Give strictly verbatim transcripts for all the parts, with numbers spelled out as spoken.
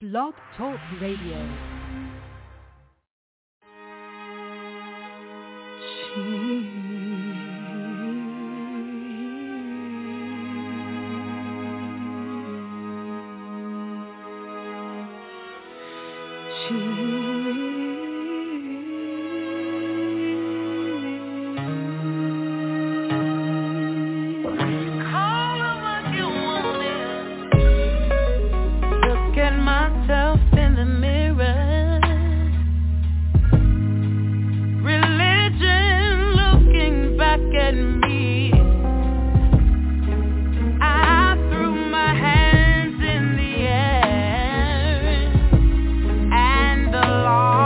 Blog Talk Radio. And the law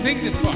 Sing this part.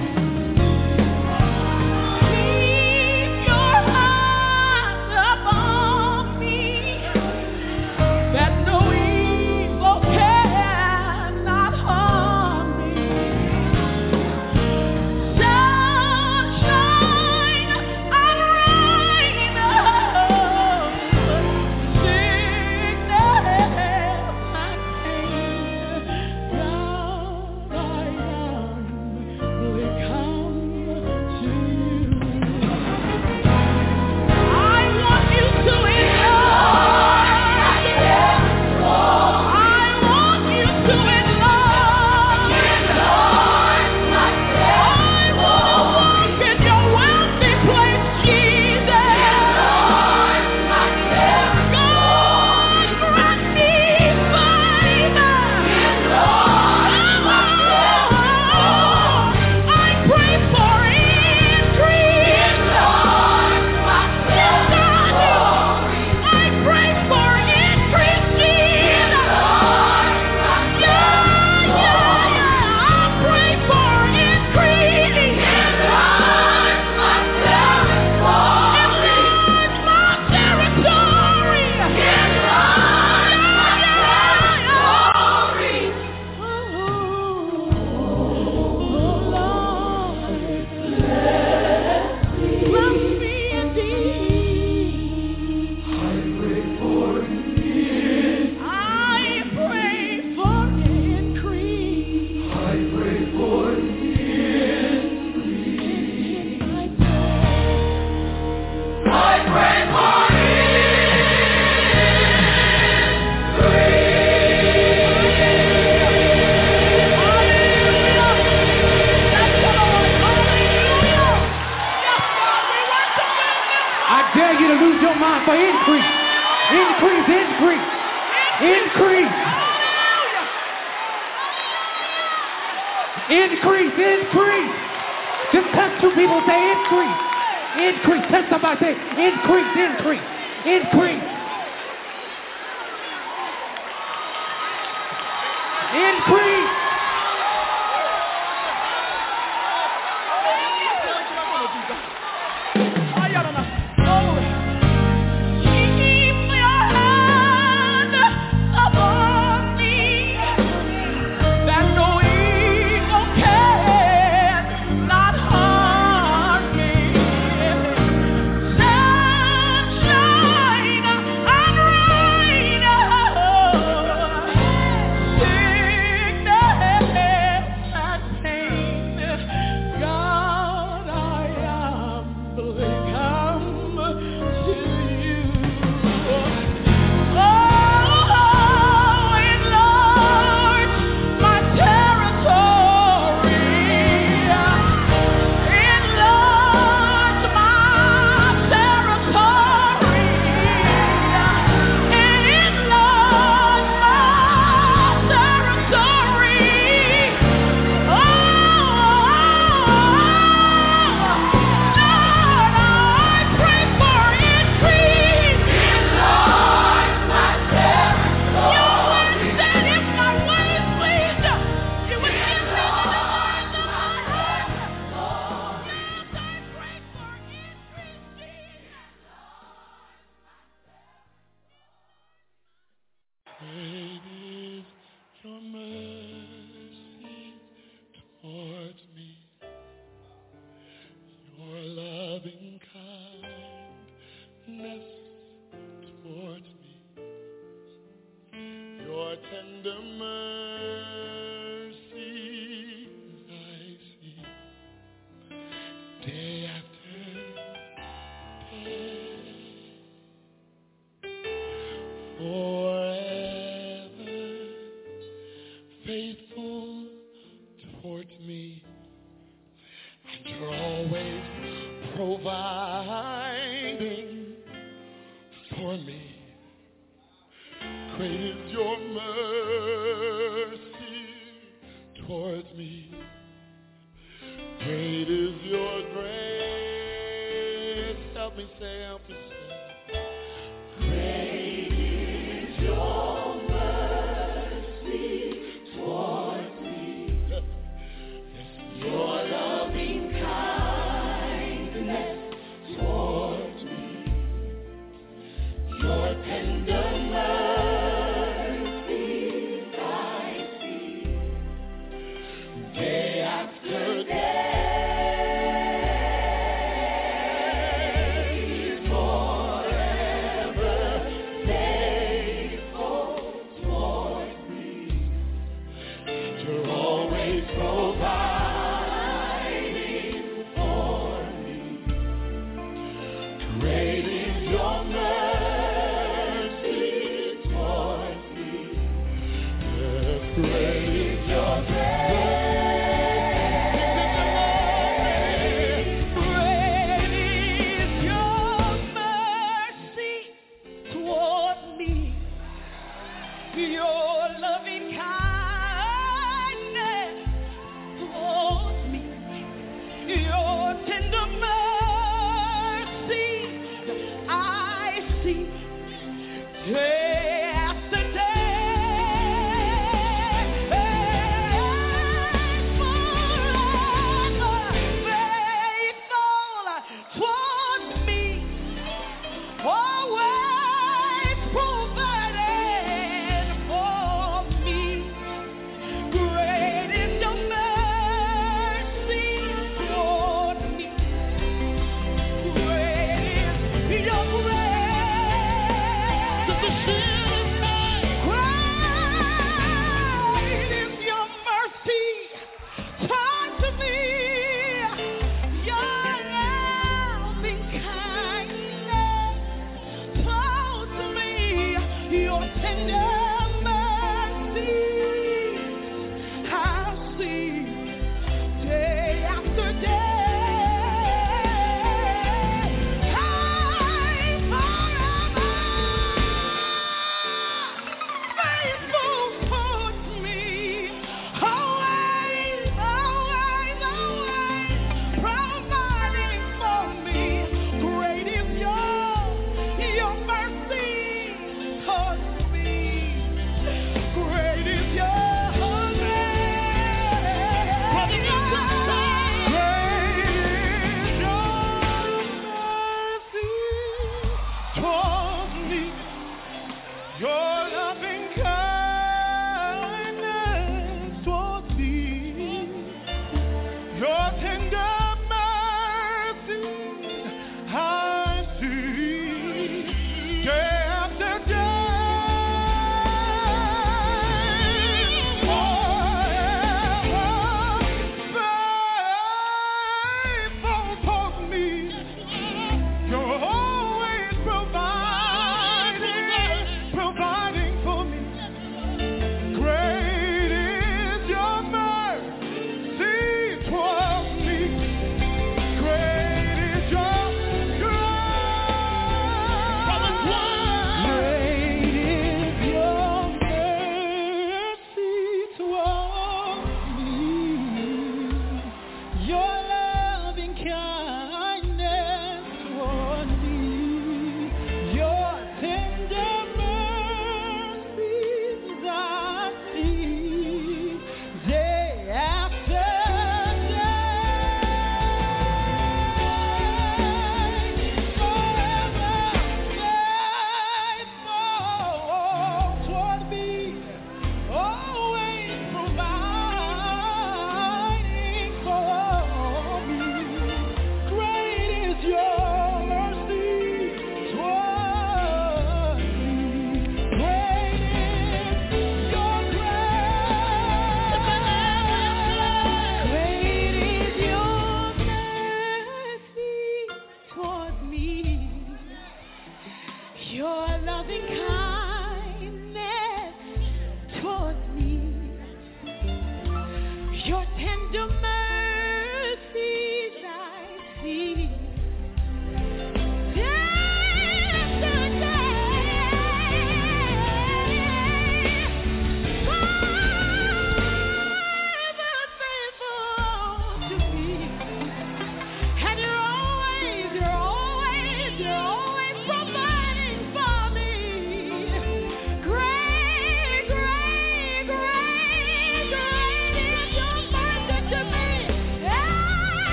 Your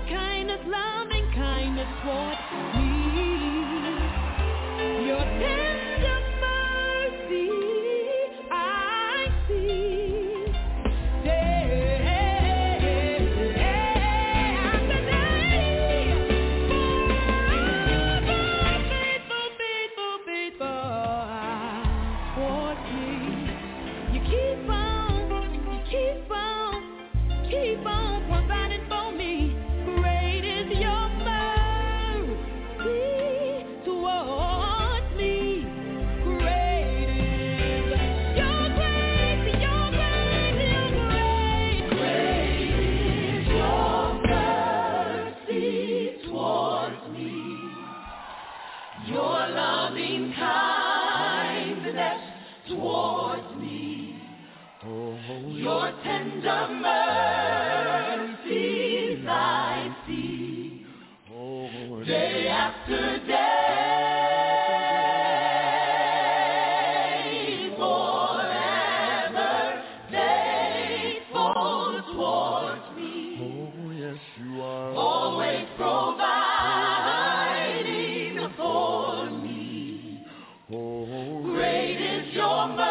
kindness, loving kindness toward me. Your tender mercy I see. Day after day, faithful, faithful, faithful toward me. You keep on, you keep on, keep on providing for me. Great is your mercy towards me. Great is your grace, your grace, your grace. Great is your mercy towards me. Your loving kindness towards me. Your tender mercies I see, day after day, forever faithful towards me. Oh, yes, you are. Always providing for me. Oh, great is your mercy.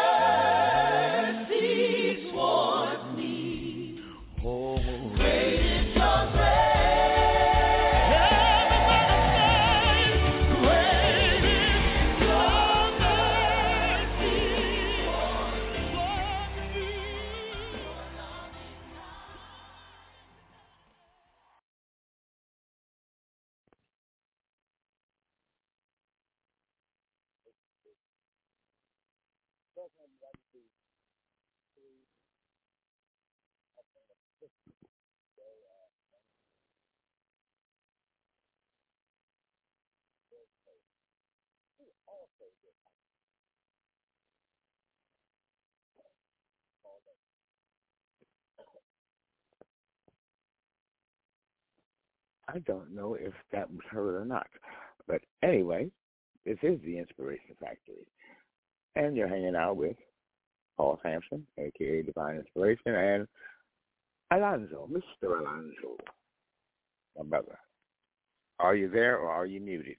I don't know if that was heard or not. But anyway, this is the Inspiration Factory. And you're hanging out with Paul Sampson, a k a. Divine Inspiration, and Alonzo, Mister Alonzo, my brother. Are you there or are you muted?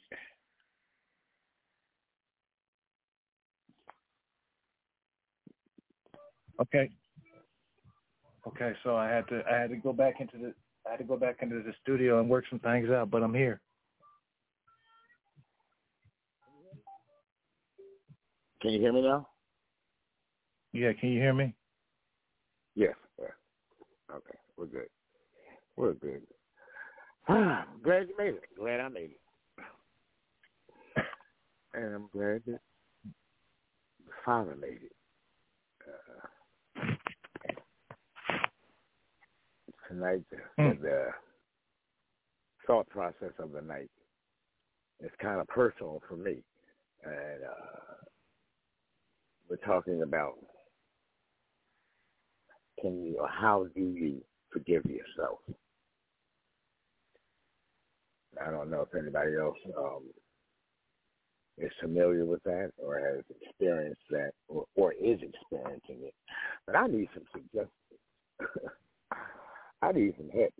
Okay. Okay, so I had to I had to go back into the I had to go back into the studio and work some things out, but I'm here. Can you hear me now? Yeah, can you hear me? Yes. Yeah. Okay, we're good. We're good. Ah, glad you made it. Glad I made it. And I'm glad that the Father made it. Uh, tonight, mm. the, the thought process of the night is kind of personal for me. And uh, we're talking about can you, or how do you forgive yourself? I don't know if anybody else um, is familiar with that or has experienced that or, or is experiencing it. But I need some suggestions. I need some help.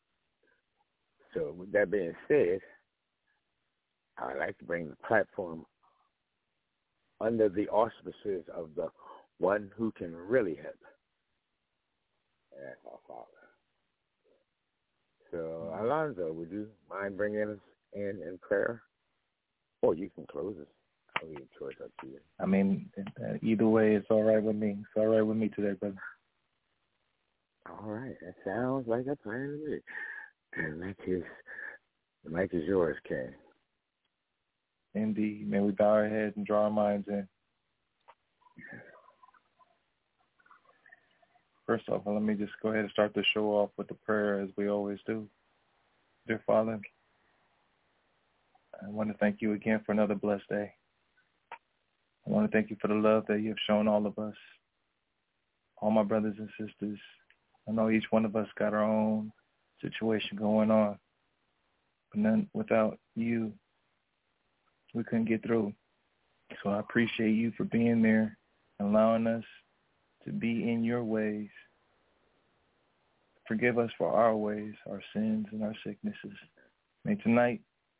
So with that being said, I'd like to bring the platform under the auspices of the one who can really help. And that's our Father. So, Alonzo, would you mind bringing us in in prayer? Or you can close us. I'll leave the choice up to you. I mean, either way, it's all right with me. It's all right with me today, brother. All right. That sounds like a plan to me. And the mic is, the mic is yours, Ken. Indeed. May we bow our heads and draw our minds in. First off, let me just go ahead and start the show off with the prayer as we always do. Dear Father, I want to thank you again for another blessed day. I want to thank you for the love that you have shown all of us, all my brothers and sisters. I know each one of us got our own situation going on, but none, without you, we couldn't get through. So I appreciate you for being there, allowing us to be in your ways. forgive us for our ways, our sins, and our sicknesses. May tonight,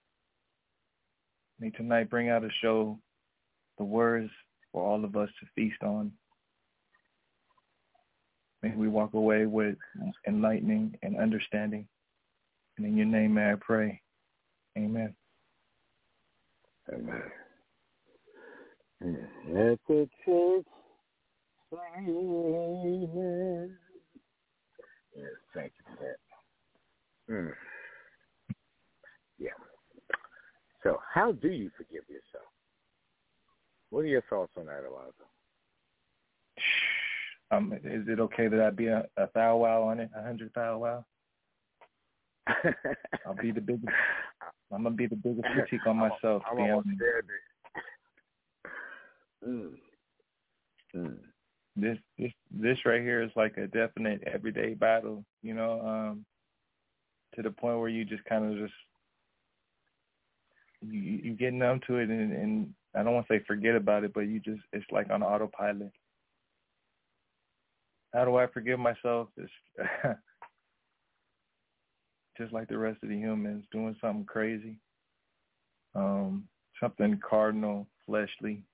may tonight bring out a show, the words for all of us to feast on. May we walk away with enlightening and understanding. And in your name may I pray. Amen. Amen. Let the church say amen. Yes, thank you for that. Mm. Yeah. So how do you forgive yourself? What are your thoughts on that, Alonzo? Um, is it okay that I be a, a thou wow on it, a hundred thou wow? I'll be the biggest. I'm gonna be the biggest critique on myself. I'm, I'm almost scared. Mm. Mm. This this this right here is like a definite everyday battle, you know, um, to the point where you just kind of just you, you get numb to it, and, and I don't want to say forget about it, but you just it's like on autopilot. How do I forgive myself? Just just like the rest of the humans, doing something crazy, um, something cardinal, fleshly.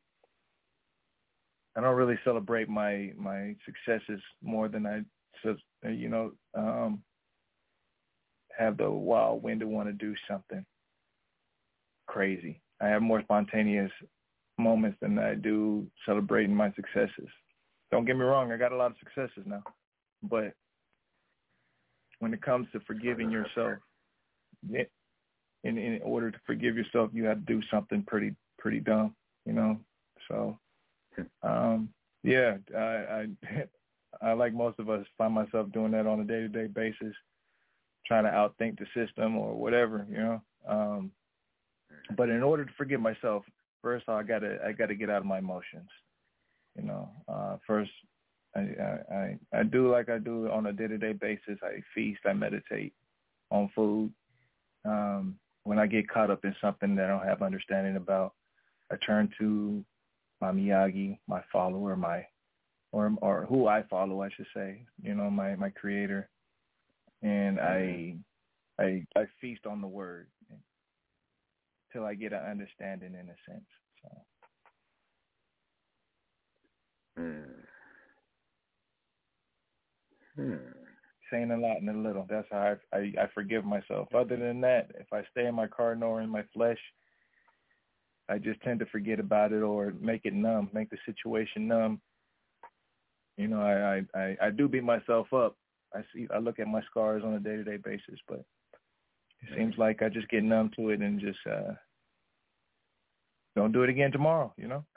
I don't really celebrate my, my successes more than I, you know, um, have the wild wind to want to do something crazy. I have more spontaneous moments than I do celebrating my successes. Don't get me wrong, I got a lot of successes now. But when it comes to forgiving yourself, it, in, in order to forgive yourself, you have to do something pretty pretty dumb, you know, so... Um, yeah, I, I, I, like most of us, find myself doing that on a day-to-day basis, trying to outthink the system or whatever, you know. Um, but in order to forgive myself, first I gotta, I gotta get out of my emotions, you know. Uh, first, I, I, I, I do like I do on a day-to-day basis. I feast, I meditate on food. Um, when I get caught up in something that I don't have understanding about, I turn to my Miyagi, my follower, my or or who I follow, I should say, you know, my, my creator, and I I I feast on the word till I get an understanding, in a sense. So, hmm. Hmm. saying a lot in a little. That's how I, I I forgive myself. Other than that, if I stay in my cardinal or in my flesh, I just tend to forget about it or make it numb, make the situation numb. You know, I, I, I do beat myself up. I see, I look at my scars on a day-to-day basis, but it seems like I just get numb to it and just uh, don't do it again tomorrow, you know?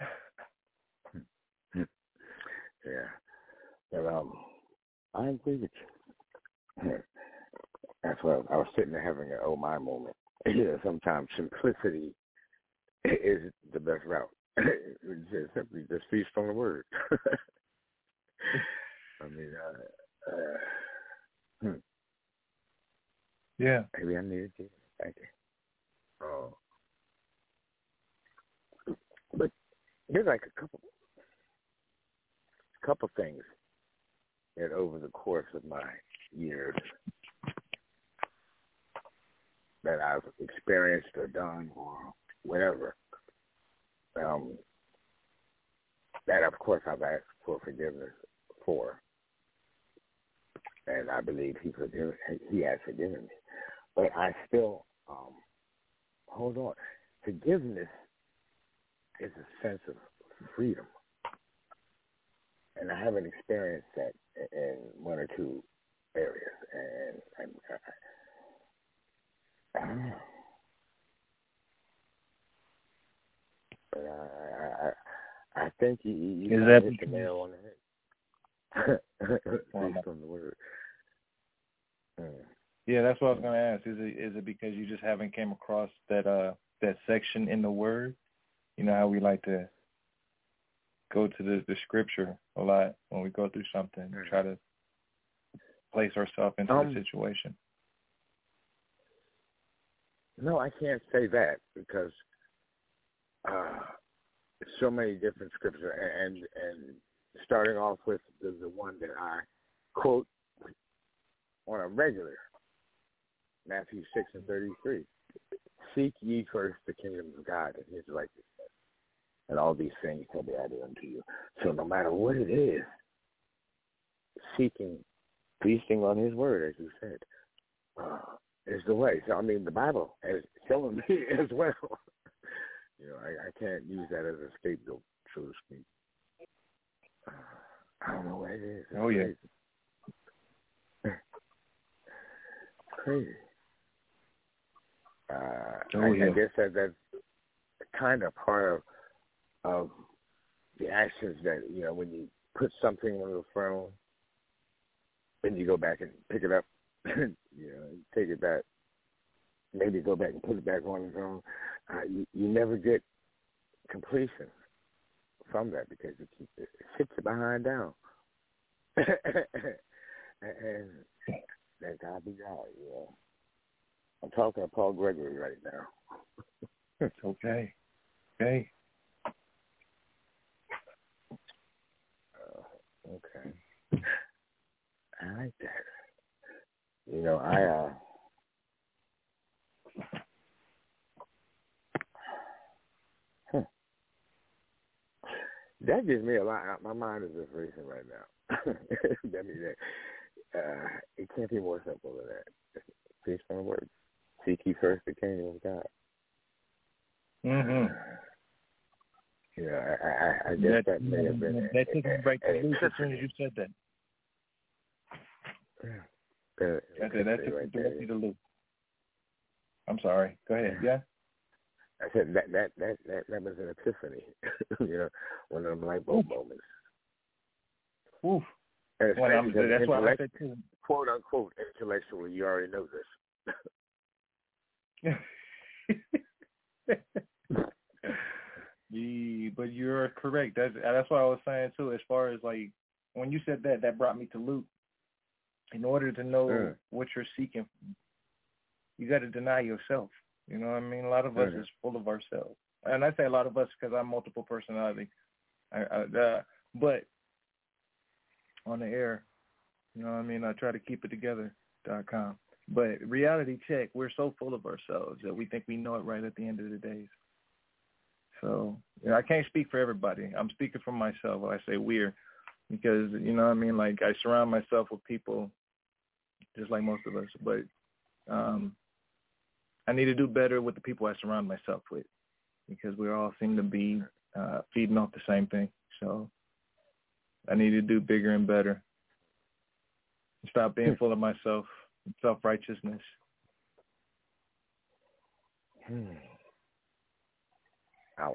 Yeah. But, um, I agree with you. That's why I was sitting there having an oh my moment. Yeah, sometimes simplicity is the best route. Just simply just feast on the word. I mean, uh, uh, hmm. Yeah. Maybe I needed to. Thank you. Oh, but there's like a couple, couple things that over the course of my years that I've experienced or done or whatever, um, that of course I've asked for forgiveness for, and I believe he forgive, he has forgiven me. But I still, um, hold on, forgiveness is a sense of freedom, and I haven't experienced that in one or two areas, and, and I, I don't know. But I, I, I think you, you Is that hit the nail on the head. Based on the word. Mm. Yeah, that's what I was going to ask. Is it is it because you just haven't came across that uh that section in the word? You know how we like to go to the, the scripture a lot when we go through something, mm. try to place ourselves into um, the situation. No, I can't say that because uh, so many different scriptures, and and starting off with the, the one that I quote on a regular. Matthew six and thirty-three. Seek ye first the kingdom of God and his righteousness, and all these things shall be added unto you. So no matter what it is, seeking, feasting on his word, as you said, uh, is the way. So, I mean, the Bible is showing me as well. You know, I, I can't use that as a scapegoat, so to speak. Uh, I don't know what it is. It's oh, yeah. Crazy. Crazy. Uh, oh, I, yeah. I guess that that's kind of part of of the actions that, you know, when you put something on the phone, then you go back and pick it up, you know, take it back, maybe go back and put it back on the phone. Uh, you, you never get completion from that because you keep it, it sits you behind down. and, and that God be God, you know. I'm talking to Paul Gregory right now. It's okay. Okay. Uh, okay. I like that. You know, I, uh, huh. That gives me a lot. My mind is just racing right now. That means that uh, it can't be more simple than that. Based on the word. Seek ye first the kingdom of God. Mm-hmm. Yeah, I, I, I guess that, that may have been. That took me right to Luke as soon as you said that. Yeah. Uh, okay, that took right me directly to Luke. I'm sorry. Go ahead. Yeah. I said that that that that, that was an epiphany. You know, one of them light bulb moments. Oof. And well, I'm, that's why I said too. Quote unquote intellectually, you already know this. Yeah, but you're correct. That's that's what I was saying too. As far as like when you said that, that brought me to Luke. In order to know mm. what you're seeking, you got to deny yourself. You know what I mean? A lot of us mm. is full of ourselves, and I say a lot of us because I'm multiple personality. I, I, uh, but on the air, you know what I mean? I try to keep it together dot com. But reality check, we're so full of ourselves that we think we know it right at the end of the day. So, you know, I can't speak for everybody. I'm speaking for myself when I say we're, because, you know what I mean? Like, I surround myself with people just like most of us. But um, I need to do better with the people I surround myself with because we all seem to be uh, feeding off the same thing. So I need to do bigger and better. Stop being full of myself. Self-righteousness. Hmm. Ouch.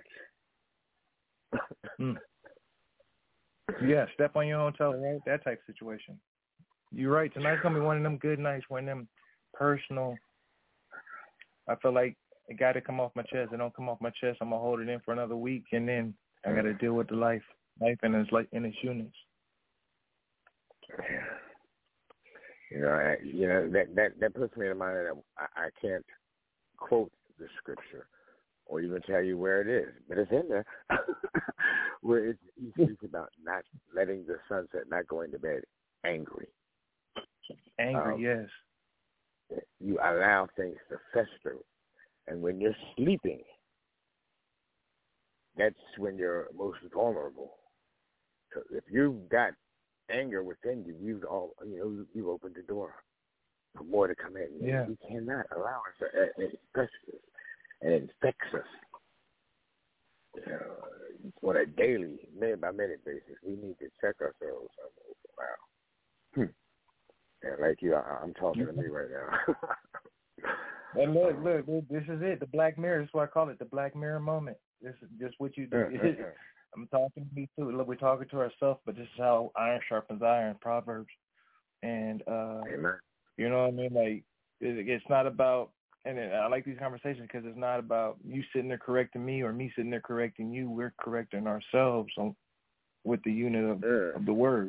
mm. Yeah, step on your own toe, right? That type of situation. You're right. Tonight's going to be one of them good nights, one of them personal. I feel like it got to come off my chest. It don't come off my chest, I'm going to hold it in for another week, and then I got to deal with the life, life in its, like, in its units. Yeah. You know, I, you know that, that, that puts me in mind that I, I can't quote the scripture or even tell you where it is, but it's in there, where it's, he speaks about not letting the sunset, not going to bed angry. Angry, um, yes. You allow things to fester, and when you're sleeping, that's when you're most vulnerable. So if you've got anger within you, you've all you know you've opened the door for more to come in. Yeah. You cannot allow it to uh, it expresses us and it infects us. You know, on a daily, minute by minute basis, we need to check ourselves. Wow. Hmm. And like you, I, I'm talking to me right now. And look, look, look, this is it. The Black Mirror. This is what I call it. The Black Mirror moment. This is just what you do. I'm talking to me too. Look, we're talking to ourselves, but this is how iron sharpens iron, Proverbs. And, uh, Amen. You know what I mean? Like, it, it's not about, and it, I like these conversations because it's not about you sitting there correcting me or me sitting there correcting you. We're correcting ourselves on, with the unit of, yeah. of the word.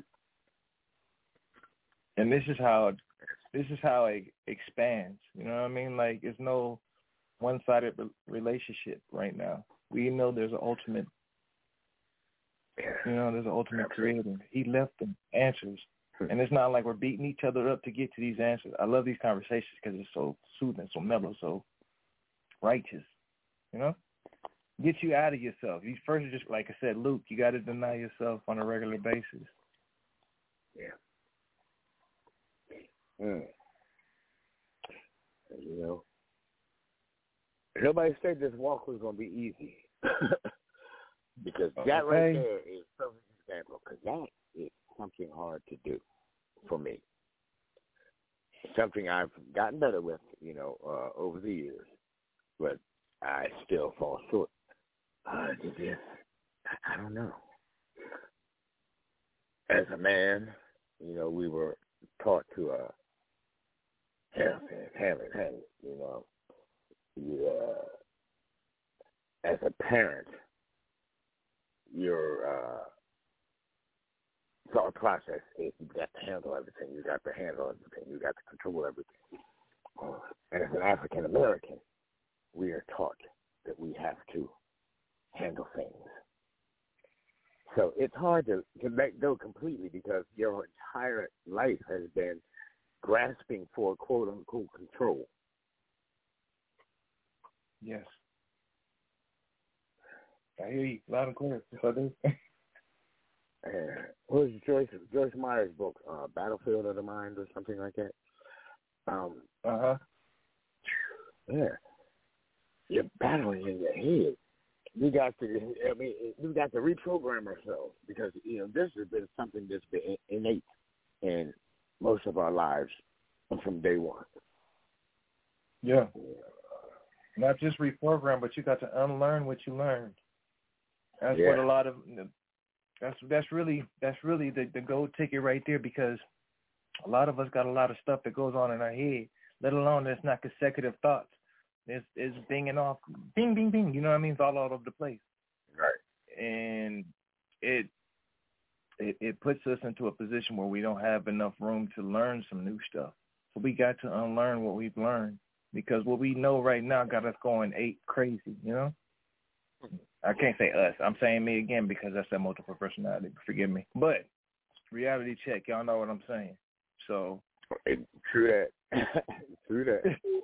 And this is how, this is how it expands. You know what I mean? Like, it's no one-sided re- relationship right now. We know there's an ultimate You know, there's an ultimate creator. He left them answers. And it's not like we're beating each other up to get to these answers. I love these conversations because it's so soothing, so mellow, so righteous, you know? Get you out of yourself. You first, just like I said, Luke, you got to deny yourself on a regular basis. Yeah. Mm. You know, nobody said this walk was going to be easy. Because that okay. right there is a perfect example. Because that is something hard to do for me. Something I've gotten better with, you know, uh, over the years. But I still fall short. Uh, to this, I, I don't know. As a man, you know, we were taught to uh, have it, have it, have it, you know. You, uh, as a parent, your uh, thought process is you got to handle everything. You got to handle everything. You got to control everything. Uh, and as an African American, we are taught that we have to handle things. So it's hard to, to let go completely because your entire life has been grasping for quote unquote control. Yes. I hear you loud and clear. Yes, I do. Uh, what was Joyce Joyce Meyer's book, uh, Battlefield of the Mind or something like that? Um, uh-huh. Yeah. You're battling in your head. We got to, I mean, we got to reprogram ourselves because, you know, this has been something that's been innate in most of our lives from day one. Yeah. Not just reprogram, but you got to unlearn what you learned. That's yeah. what a lot of that's that's really that's really the, the gold ticket right there because a lot of us got a lot of stuff that goes on in our head, let alone that's not consecutive thoughts. It's, it's binging off, bing, bing, bing. You know what I mean? It's all, all over the place. Right. And it, it it puts us into a position where we don't have enough room to learn some new stuff. So we got to unlearn what we've learned because what we know right now got us going ape crazy, you know? I can't say us. I'm saying me again because that's that multiple personality. Forgive me. But reality check. Y'all know what I'm saying. So. True that. True that.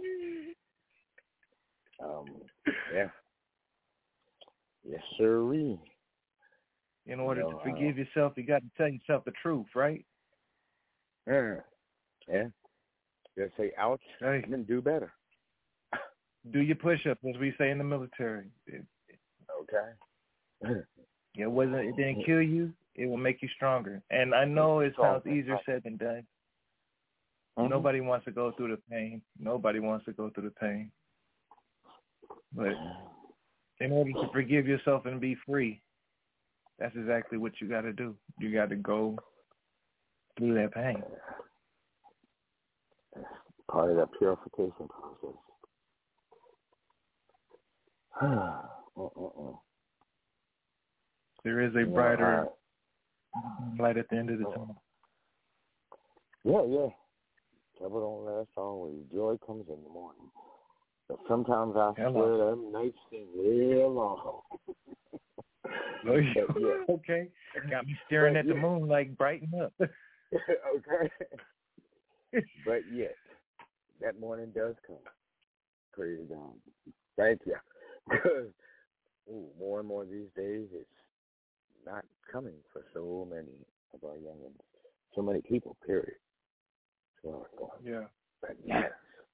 Um, yeah. Yes, sirree. In order you know, to forgive uh, yourself, you got to tell yourself the truth, right? Yeah. Yeah. Just say, ouch, hey. And then do better. Do your push-ups, as we say in the military. It, okay. it wasn't. It didn't kill you. It will make you stronger. And I know it sounds easier said than done. Mm-hmm. Nobody wants to go through the pain. Nobody wants to go through the pain. But in order to forgive yourself and be free, that's exactly what you got to do. You got to go through that pain. Part of that purification process. There is a brighter uh, light at the end of the tunnel. Yeah, yeah. Trouble don't last always. Joy comes in the morning. But sometimes I Hello. swear them nights seem real long. But, yeah. Okay. Got me staring but, at yeah. the moon like brighten up. Okay. But yet, that morning does come. Praise God. Thank you. Because ooh, more and more these days, it's not coming for so many of our young ones. So many people, period. So, yeah. But yes.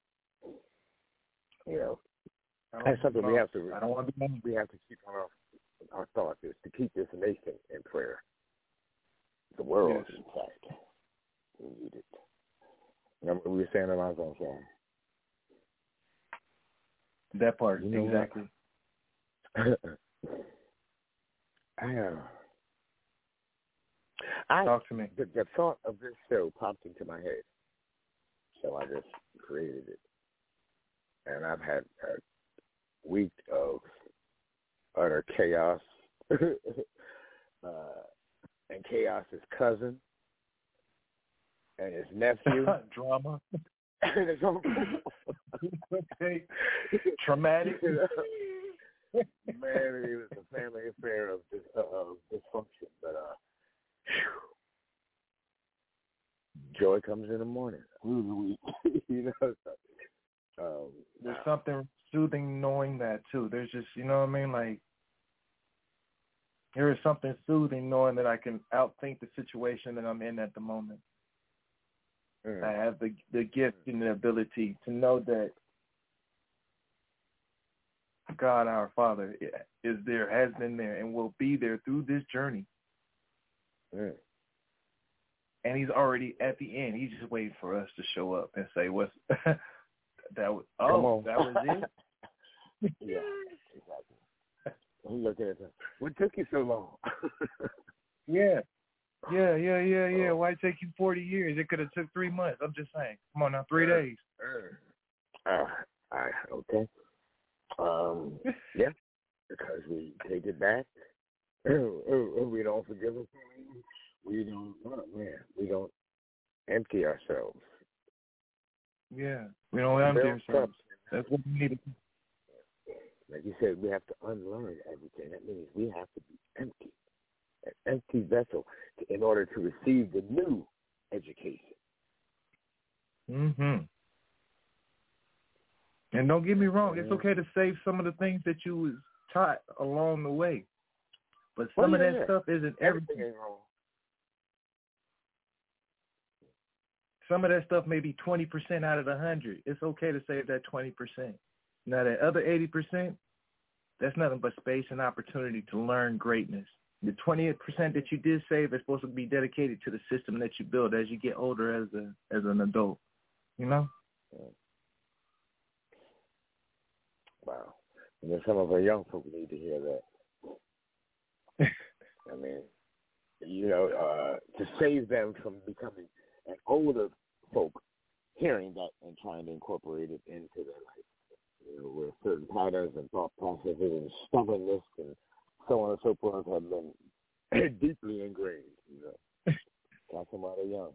You know, that's something we have to. I don't want to be. We have to keep on our, our thoughts is to keep this nation in prayer. The world, yes. In fact, we need it. Remember what we were saying about that song. That part, you know exactly. I, uh, I talk to me. The, the thought of this show popped into my head, so I just created it. And I've had a week of utter chaos. uh, and Chaos's cousin and his nephew. Drama. Okay. Traumatic. Man, it was a family affair of, dis, uh, of dysfunction. But uh, joy comes in the morning. you know, um, there's something soothing knowing that too. There's just, you know what I mean, like there is something soothing knowing that I can outthink the situation that I'm in at the moment. Mm. I have the the gift and the ability to know that God, our Father, is there, has been there, and will be there through this journey. Mm. And he's already at the end. He's just waiting for us to show up and say, "What's that? Was oh, that was it." Yeah, exactly. I'm looking at that. What took you so long? yeah, yeah, yeah, yeah, yeah. Why take you forty years? It could have took three months. I'm just saying. Come on now, three uh, days. Uh, all right, okay. Um, yeah, because we take it back. Oh, oh, oh, we don't forgive us. We don't, oh, man, we don't empty ourselves. Yeah, we don't empty ourselves. That's what we need. Like you said, we have to unlearn everything. That means we have to be empty, an empty vessel, to, in order to receive the new education. Mm-hmm. And don't get me wrong, it's okay to save some of the things that you was taught along the way. But some well, yeah, of that yeah. stuff isn't everything. Everything ain't wrong. Some of that stuff may be twenty percent out of the one hundred. It's okay to save that twenty percent. Now, that other eighty percent, that's nothing but space and opportunity to learn greatness. The twenty percent that you did save is supposed to be dedicated to the system that you build as you get older as a as an adult. You know? Yeah. Wow. And then some of our young folk need to hear that. I mean, you know, uh, to save them from becoming an older folk, hearing that and trying to incorporate it into their life. You know, where certain patterns and thought processes and stubbornness and so on and so forth have been deeply ingrained. You know, got somebody young.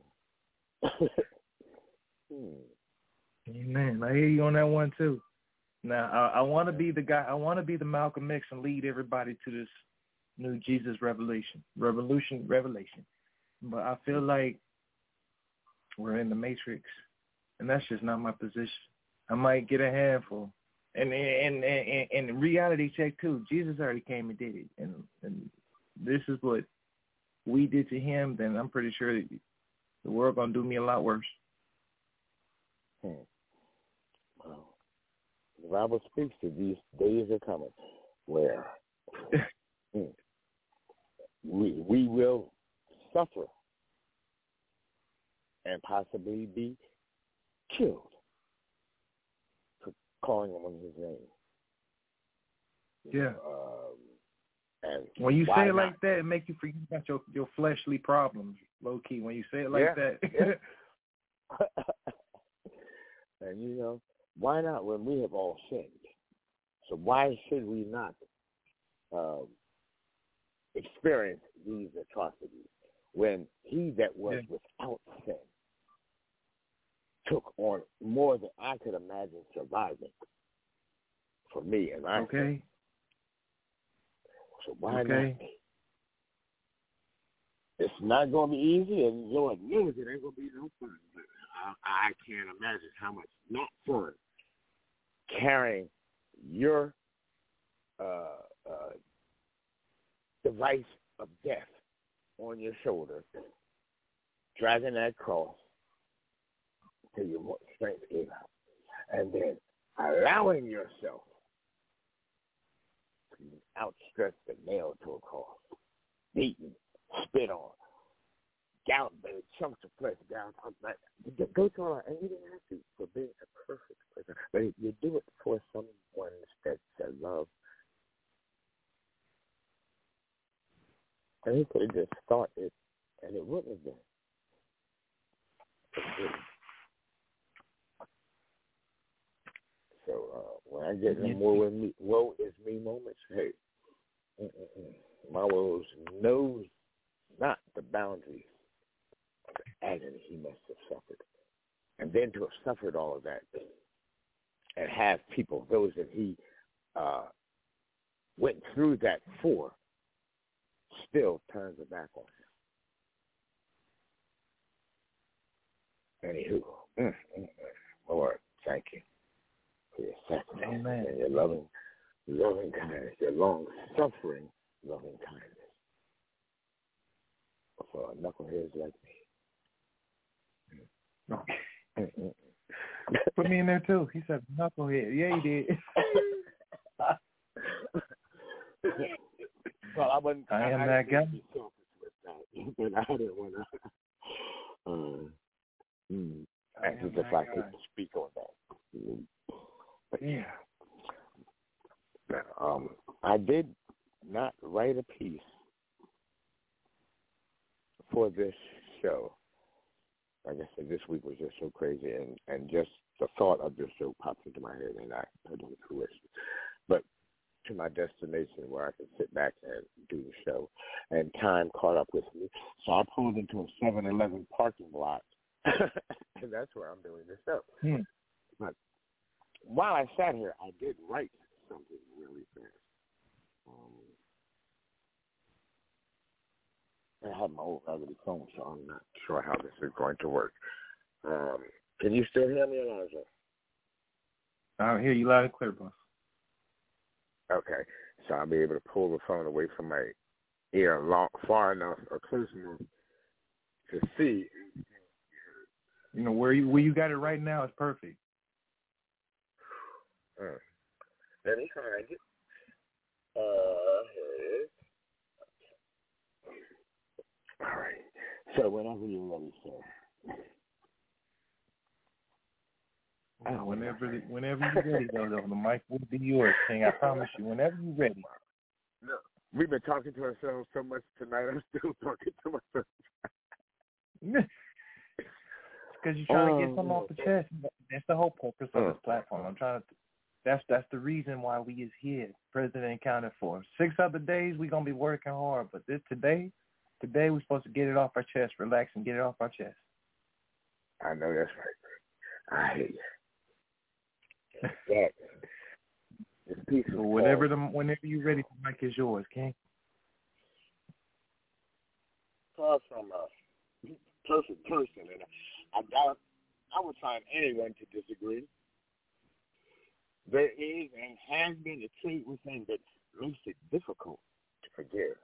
hmm. Amen. I hear you on that one too. Now, I, I want to be the guy. I want to be the Malcolm X and lead everybody to this new Jesus revelation, revolution, revelation. But I feel like we're in the Matrix, and that's just not my position. I might get a handful, and and and, and, and reality check too. Jesus already came and did it, and and this is what we did to him. Then I'm pretty sure that the world gonna do me a lot worse. Hmm. Wow. The Bible speaks to these days are coming where we we will suffer and possibly be killed for calling him on his name. Yeah. Um, and when you say it not? like that, it makes you forget about your, your fleshly problems, low key. When you say it like yeah. that. Yeah. And you know, why not when we have all sinned? So why should we not um, experience these atrocities when he that was yeah. without sin took on more than I could imagine surviving for me and I. Okay. So why okay. not me? It's not going to be easy, and Lord knows it ain't going to be no fun. But I, I can't imagine how much not fun carrying your uh, uh, device of death on your shoulder, dragging that cross till your strength gave out, and then allowing yourself to outstretch the nail to a cross, beaten, spit on, gout, chunks of flesh down. Go to all, and you didn't have to for being a perfect person, but you do it for someone that that love. And he could have just thought it, and it wouldn't have been. So uh, when I get in more with me, woe is me moments, hey, mm-mm-mm. my woes knows not the boundaries of the agony he must have suffered. And then to have suffered all of that and have people, those that he uh, went through that for, still turns it back on him. Anywho, mm, mm, mm. Lord, thank you for your sacrifice Amen. and your loving, loving kindness, your long-suffering loving kindness for knuckleheads like me. Okay. Mm-mm. Put me in there too. He said knucklehead. Yeah, he did. Well, I wasn't. I am I that guy. Be selfish with that, but I didn't want to. Uh, mm, act as if I could speak on that. Mm. But yeah, now, um, I did not write a piece for this show. Like I said, this week was just so crazy, and, and just the thought of this show popped into my head, and I put it to fruition. But to my destination where I could sit back and do the show, and time caught up with me. So I pulled into a seven eleven parking lot, and that's where I'm doing this show. Hmm. But while I sat here, I did write something really fast. Um, I have my old raggedy phone, so I'm not sure how this is going to work. Um, can you still hear me, Elijah? I hear you loud and clear, boss. Okay, so I'll be able to pull the phone away from my ear long, far enough or close enough to see. You know, where you where you got it right now is perfect. Uh, let me find it. Uh, here it is. All right. So whenever you're ready, sir. Oh, whenever, whenever you're ready, though, though, the mic will be yours, King. I promise you. Whenever you're ready. No, we've been talking to ourselves so much tonight. I'm still talking to myself. It's because you're trying oh, to get something off the chest. That's the whole purpose of uh, this platform. I'm trying to. That's that's the reason why we is here. President accounted for. Six other days we're gonna be working hard, but this today, today we're supposed to get it off our chest, relax, and get it off our chest. I know that's right. I hear you. That this piece So whenever the whenever you're ready, the mic is yours, King. Far from a perfect person, and I doubt I would find anyone to disagree. There is and has been a trait within that makes it difficult to forgive.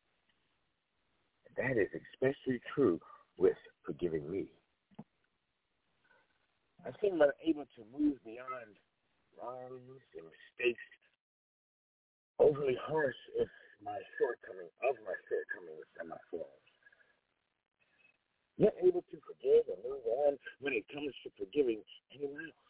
That is especially true with forgiving me. I seem unable to move beyond wrongs and mistakes, overly harsh if my shortcoming of my shortcomings and my flaws. Yet able to forgive and move on when it comes to forgiving anyone else.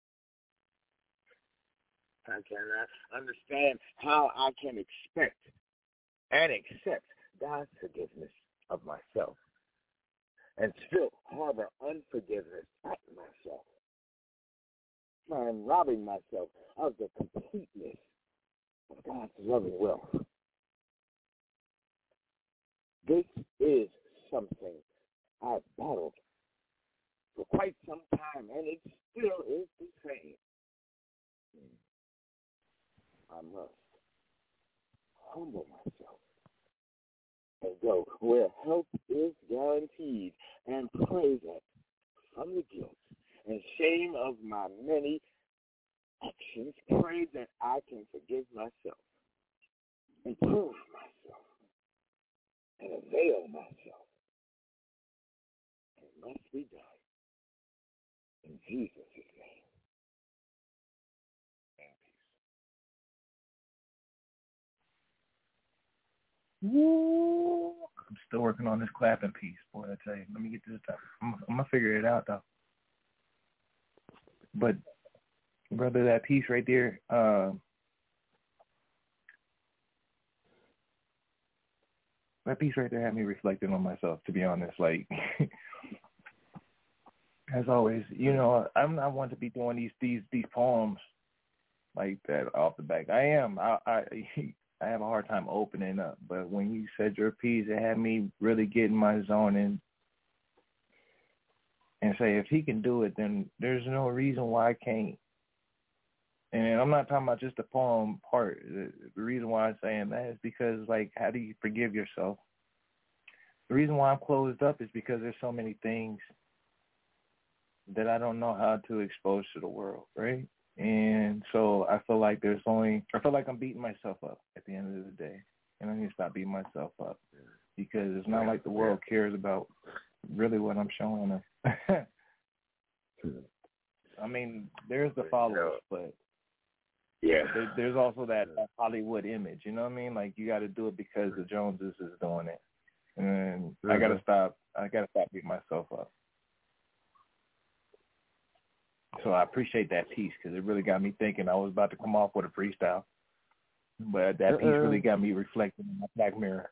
I cannot understand how I can expect and accept God's forgiveness of myself and still harbor unforgiveness at myself. I'm robbing myself of the completeness of God's loving wealth. This is something I've battled for quite some time, and it still is the same. I must humble myself and go where help is guaranteed and pray that from the guilt and shame of my many actions, pray that I can forgive myself, improve myself, and avail myself. It must be done in Jesus' name. Woo! I'm still working on this clapping piece, boy. I tell you, let me get this done. I'm, I'm gonna figure it out though. But brother, that piece right there, uh, that piece right there had me reflecting on myself. To be honest, like as always, you know, I'm not one to be doing these these these poems like that off the back. I am. I I, I have a hard time opening up, but when you said your piece, it had me really get in my zone and and say, if he can do it, then there's no reason why I can't. And I'm not talking about just the poem part. The, the reason why I'm saying that is because, like, how do you forgive yourself? The reason why I'm closed up is because there's so many things that I don't know how to expose to the world, right? And so I feel like there's only, I feel like I'm beating myself up at the end of the day. And I need to stop beating myself up because it's not like the world cares about really what I'm showing them. I mean, there's the followers, but yeah, there, there's also that Hollywood image, you know what I mean? Like, you got to do it because the Joneses is doing it. And mm-hmm. I got to stop, I got to stop beating myself up. So I appreciate that piece because it really got me thinking. I was about to come off with a freestyle, but that uh-uh. piece really got me reflecting in my back mirror.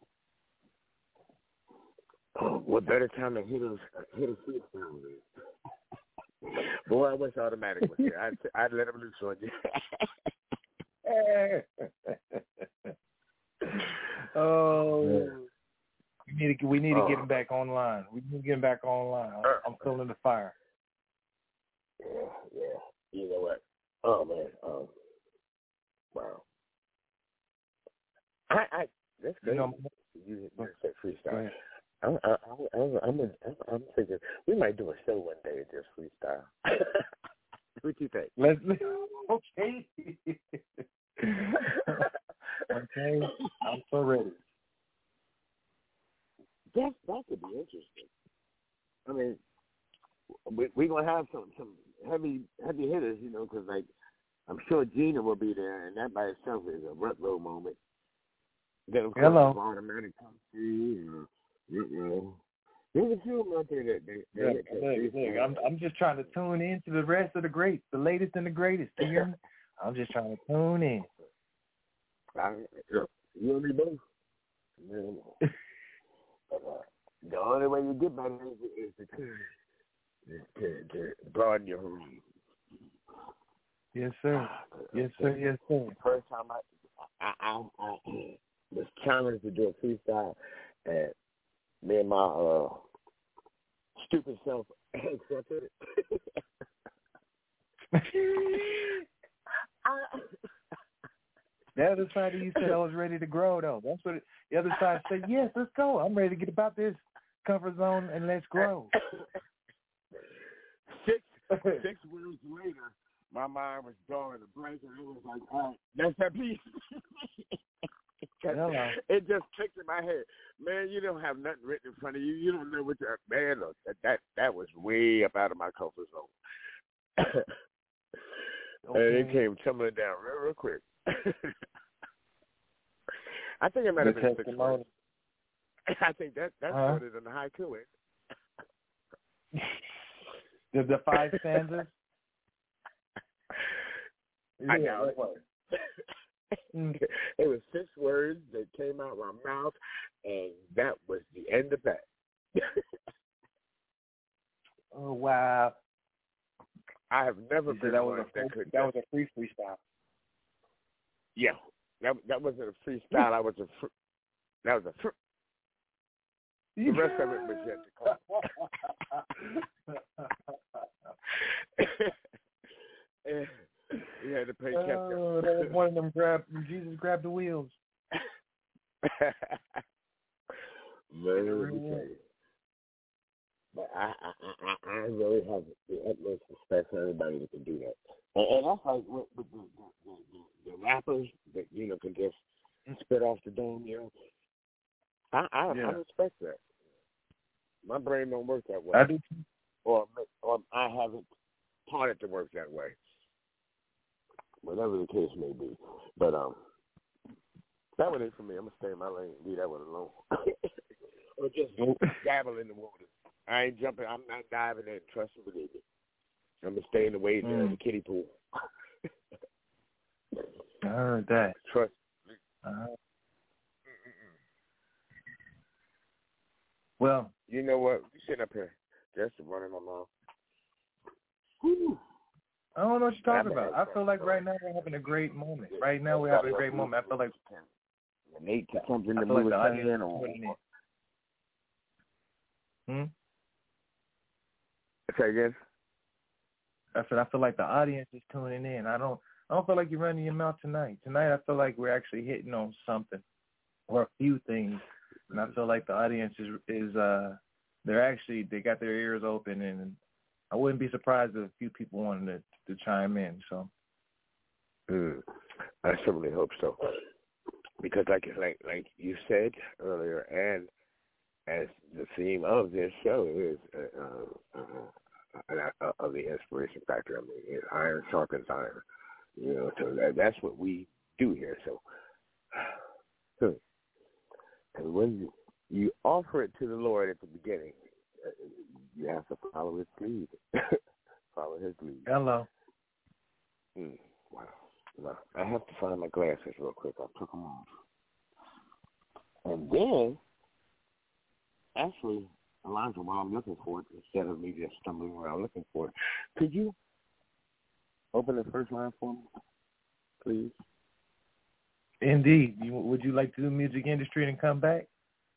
Oh, what better time to hit a hit a freestyle? Boy, I wish Automatic was here. I'd, I'd let him loose on you. Oh, we need to we need to oh. get him back online. We need to get him back online. I'm, I'm feeling the fire. Yeah, yeah. You know what? Oh man. Um. Wow. I, I. That's great. You know, you, you said freestyle. I, I, I, I'm, I'm, I'm thinking we might do a show one day and just freestyle. What you think? Let's. Okay. Okay. I'm so ready. That that could be interesting. I mean, we we gonna have some some heavy heavy hitters, you know, because like I'm sure Gina will be there, and that by itself is a rough road moment. Then of course, hello. Automatic comes through. You know, there's a few of them out there that they. they, look, they, look, they look, I'm I'm just trying to tune in to the rest of the greats, the latest and the greatest. You hear me? I'm just trying to tune in. I, you and me both. Yeah. But, uh, the only way you get better is, is to, to, to broaden your horizon. Yes, sir. Yes, sir. Yes, sir. First time I, I, I, I was challenged to do a freestyle, and me and my uh, stupid self accepted it. The other side of you said I was ready to grow, though. That's what it, the other side said. Yes, let's go. I'm ready to get about this comfort zone and let's grow. Six six words later, my mind was going to blank, and it was like, all right, that's that piece. It just clicked in my head. Man, you don't have nothing written in front of you. You don't know what you're, man, look, that, that, that was way up out of my comfort zone. Okay. And it came tumbling down real, real quick. I think it might have been six words. I think that that's huh? better than the haiku, ain't the, the five stanzas? I know it. It was six words that came out of my mouth, and that was the end of that. Oh, wow. I have never you been that one was a that free, could. That was a free freestyle. Yeah, that that wasn't a freestyle. I was a. Fr- that was a. Fr- the rest of it was yet to come. You had to pay catch up. Oh, that was one of them grab. Jesus grabbed the wheels. Man, let me tell you. But I, I, I, I really have the utmost respect for everybody that can do that. And, and that's like with, with the, the, the, the rappers that, you know, can just spit off the dome, you know. I, I, yeah. I respect that. My brain don't work that way. I do. Or, or I haven't taught it to work that way. Whatever the case may be. But um, that one ain't for me. I'm going to stay in my lane and leave that one alone. Or just dabble in the water. I ain't jumping. I'm not diving in. Trust me, believe me. I'm going to stay in the way there mm. in the kiddie pool. I heard that. Trust me. Uh-huh. Well, you know what? We sitting up here just running my mouth. Whew. I don't know what you're talking about. I feel like right now we're having a great moment. Right now we're having a great moment. I feel like Nate something that we were saying or Hmm? Say again? I said I feel like the audience is tuning in. I don't I don't feel like you're running your mouth tonight. Tonight I feel like we're actually hitting on something or a few things. And I feel like the audience is is uh they're actually they got their ears open and I wouldn't be surprised if a few people wanted to, to chime in. So, mm, I certainly hope so, because like like like you said earlier, and as the theme of this show is uh, uh, uh, uh, of the inspiration factor. I mean, iron sharpens iron. You know, so that, that's what we do here. So, and when you, you offer it to the Lord at the beginning, you have to follow his lead. Follow his lead. Hello. Mm, wow. Wow. I have to find my glasses real quick. I took them off. And then, actually, Elijah, while I'm looking for it, instead of me just stumbling around looking for it, could you open the first line for me, please? Indeed. You, would you like to do music industry and come back?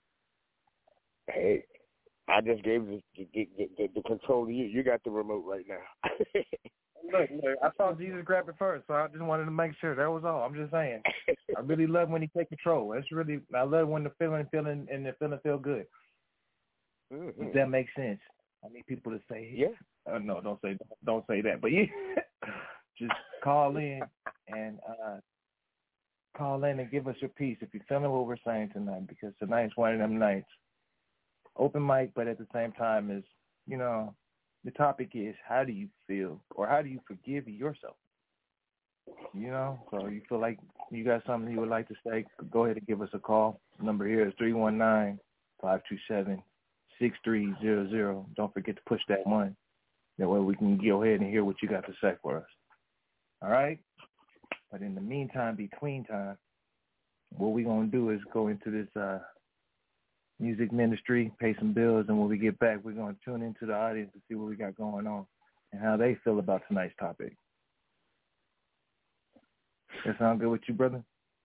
Hey, I just gave the, the, the, the control to you. You got the remote right now. Look, look, I saw Jesus grab it first, so I just wanted to make sure. That was all. I'm just saying. I really love when he takes control. It's really, I love when the feeling, feeling, and the feeling feel good. Mm-hmm. If that makes sense. I need people to say, yeah. Uh, no, don't say, don't say that. But yeah, just call in and uh, call in and give us your piece if you're feeling what we're saying tonight, because tonight's one of them nights. Open mic, but at the same time is, you know, the topic is how do you feel or how do you forgive yourself? You know, so you feel like you got something you would like to say, go ahead and give us a call. The number here is three one nine, five two seven, six three zero zero. Don't forget to push that one. That way we can go ahead and hear what you got to say for us. All right? But in the meantime, between time, what we're going to do is go into this uh, music ministry, pay some bills, and when we get back, we're going to tune into the audience to see what we got going on and how they feel about tonight's topic. That sound good with you, brother?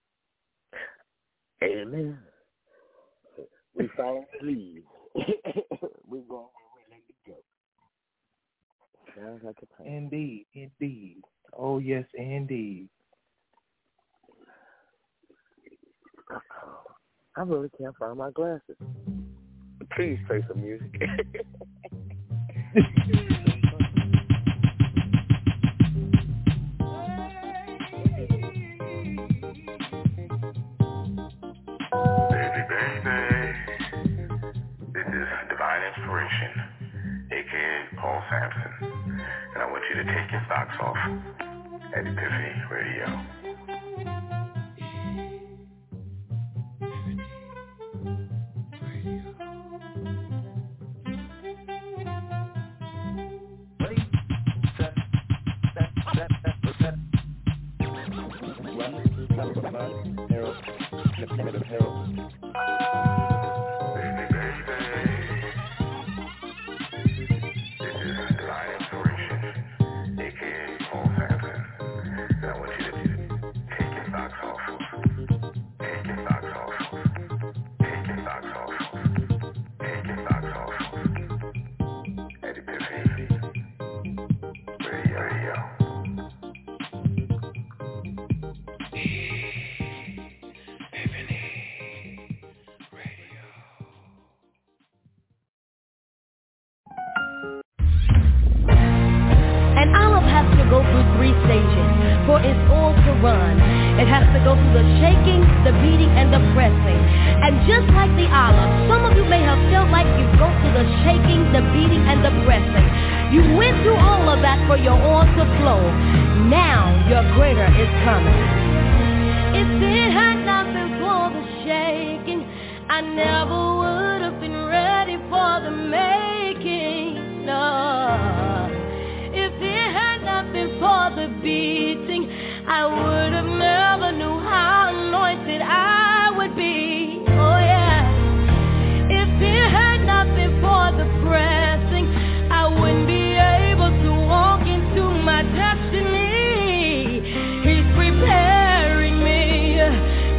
Amen. We follow the lead. We're going where we let it go. Sounds like a plan. Indeed, indeed. Oh, yes, indeed. I really can't find my glasses. Please play some music. Divine Inspiration, a k a. Paul Sampson, and I want you to take your socks off at Epiphany Radio.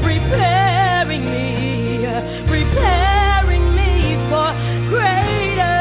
Preparing me for greater.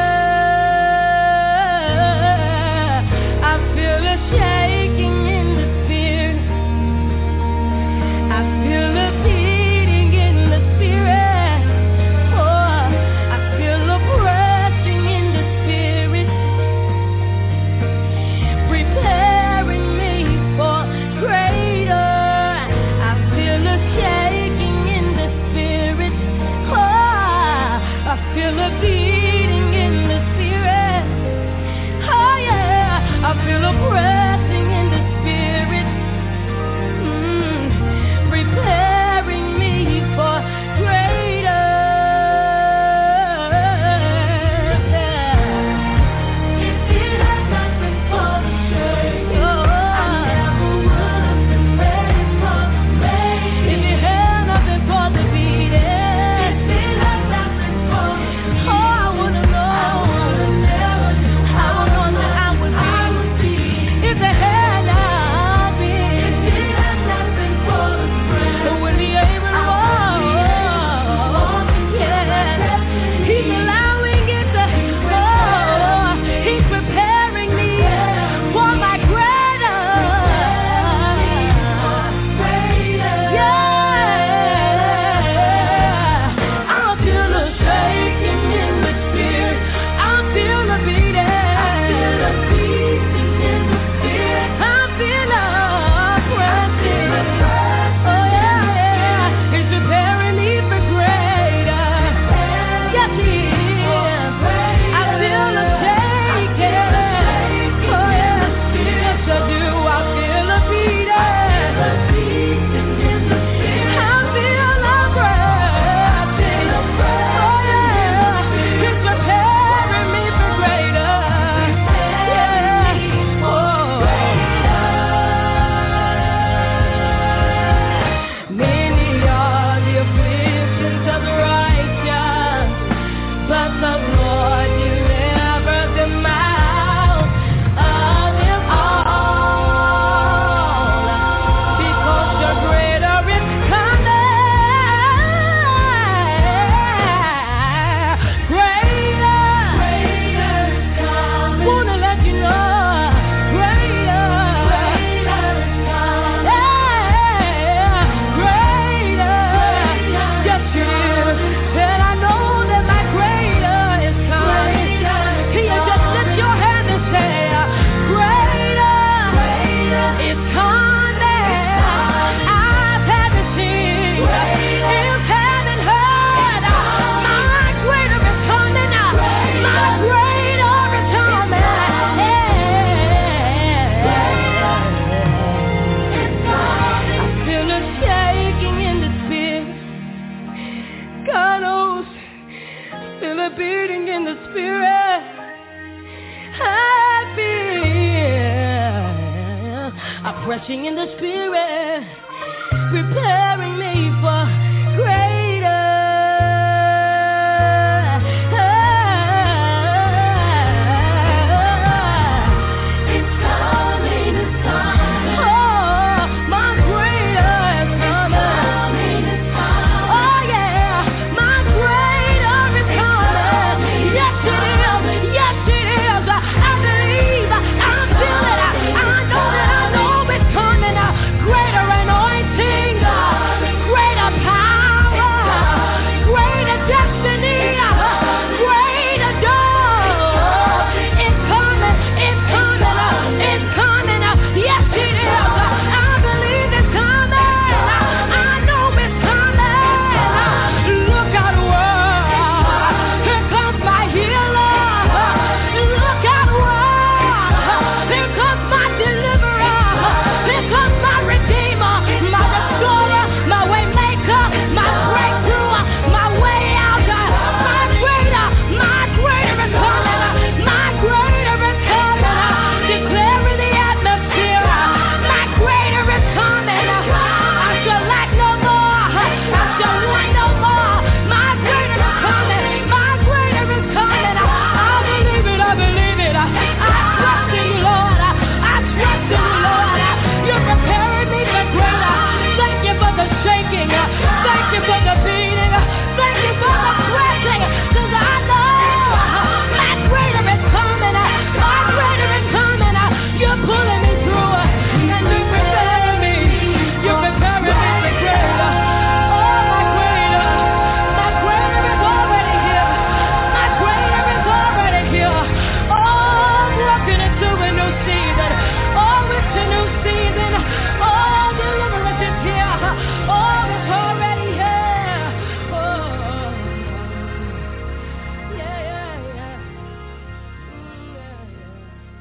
marching in the spirit, preparing me for greater. It's coming, it's coming. Oh, my greater is coming. It's coming, it's coming. Oh yeah, my greater is coming. Yes it is, yes it is. I believe, I feel it, I know that I know it's coming. Greater anointing, greater power, greater destiny, greater door. It's coming, it's coming, it's coming. Yes it is. I believe it's coming. I know it's coming. Look out, world. Here comes my healer. Look out, world. Here comes my deliverer. Here comes my redeemer, my restorer, my way maker, my breakthrough, my way out. My greater, my greater is coming. My greater is coming. Declare in the atmosphere, my greater is coming. I shall lack no more. I shall want no more. My greater is coming. My greater is coming. I believe it. I believe it. I trust in you, Lord. I trust in you, Lord. You're preparing me for greater. Thank you for the shaking. Thank you for the beating. Thank you for the pressing. Cause I know my greater is coming. My greater is coming. You're pulling me through. And you're preparing me. You're preparing me for greater. Oh, my greater. My greater is already here. My greater is already here. Oh, I'm walking into a new season. Oh, it's a new season. Oh, deliverance is here. Oh, it's already here. Oh, yeah, yeah, yeah. Mm, yeah, yeah.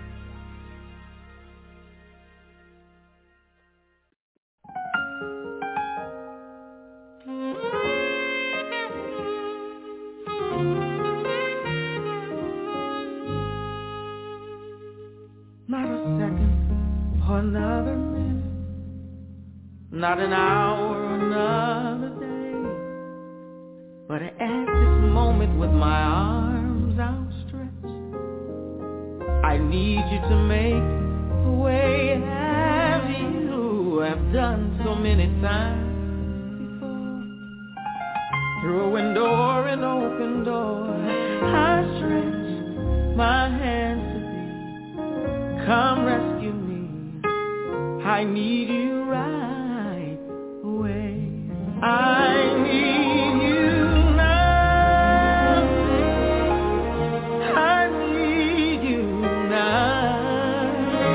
Not a second or another minute, not an hour or another day, but at this moment with my arms outstretched, I need you to make a way as you have done so many times before. Through a window or an open door, I stretch my hands to thee. Come rescue me. I need you right away. I need you now. I need you now.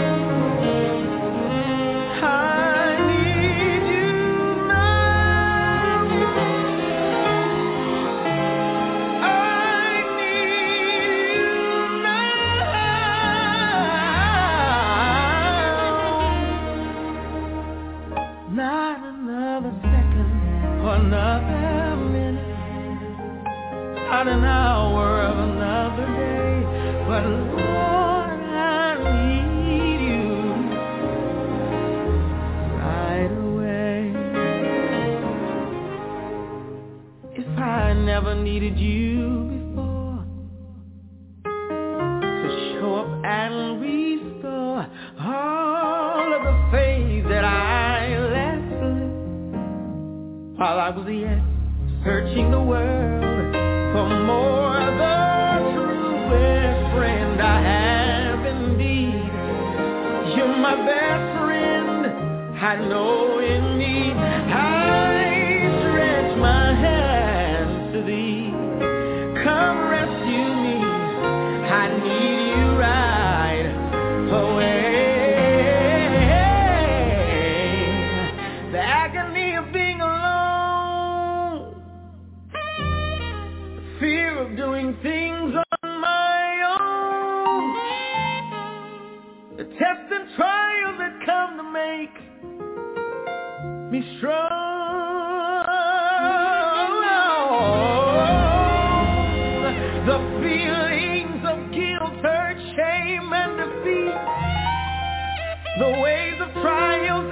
I need you now. I need you now. Not another second or another minute, not an hour of another day, but Lord, I need you right away. If I never needed you before to show up and restore all of the faith that I left while I was yet searching the world for more, the truest friend I have indeed. You're my best friend, I know in need. I stretch my hands to thee. Come rescue me, I need you right away. The agony of being alone, the fear of doing things on my own, the tests and trials that come to make me strong. The feelings of guilt, hurt, shame, and defeat, the waves of trials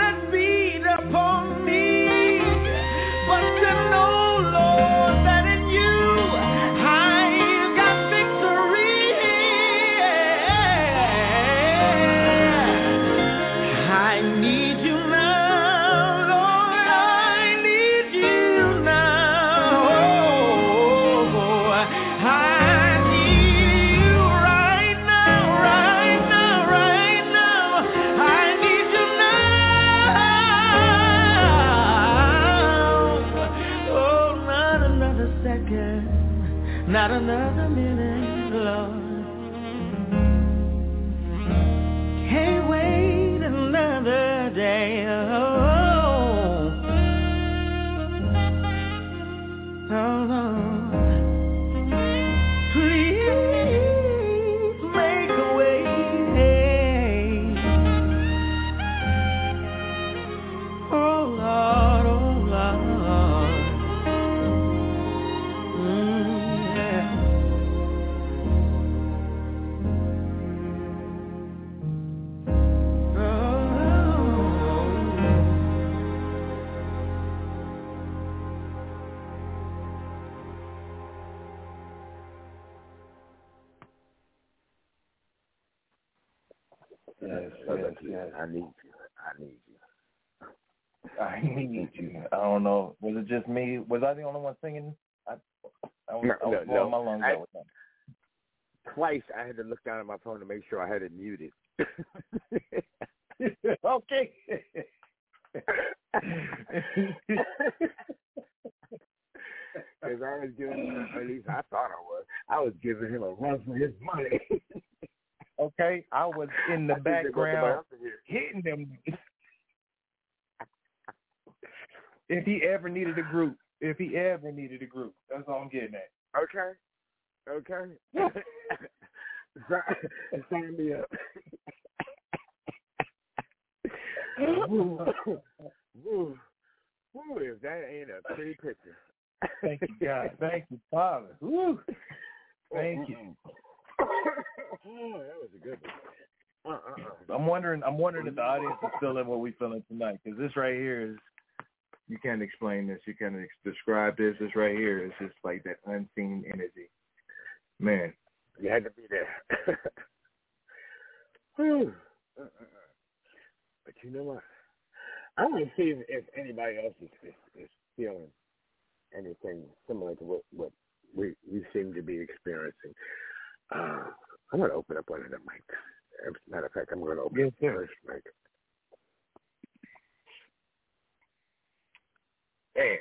not another minute, Lord. Can't wait another day. Oh, oh Lord, please make a way. Oh Lord, oh Lord. Mm, yeah. Yes, yes, yes. I need you. I need you. I need you. I don't know. Was it just me? Was I the only one singing? I, I was, No, I was no, blowing no. my lungs I- out with that. Twice I had to look down at my phone to make sure I had it muted. Okay. Because I was giving him, at least I thought I was, I was giving him a run for his money. Okay, I was in the I think there was somebody background else in here. hitting them. If he ever needed a group, if he ever needed a group, that's all I'm getting at. Okay. Okay. Sign- Sign me up. Woo. Woo. Woo, if that ain't a pretty picture. Thank you, God. Thank you, Father. Woo. Thank you. Oh, that was a good one. Uh-uh. I'm wondering. I'm wondering if the audience is feeling what we feeling tonight, because this right here is. You can't explain this. You can't ex- describe this. This right here is just like that unseen energy. Man. You had to be there. Whew. But you know what? I want to see if, if anybody else is, is, is feeling anything similar to what, what we, we seem to be experiencing. Uh, I'm going to open up one of the mics. As a matter of fact, I'm going to open Yes, up the sir. first mic. And,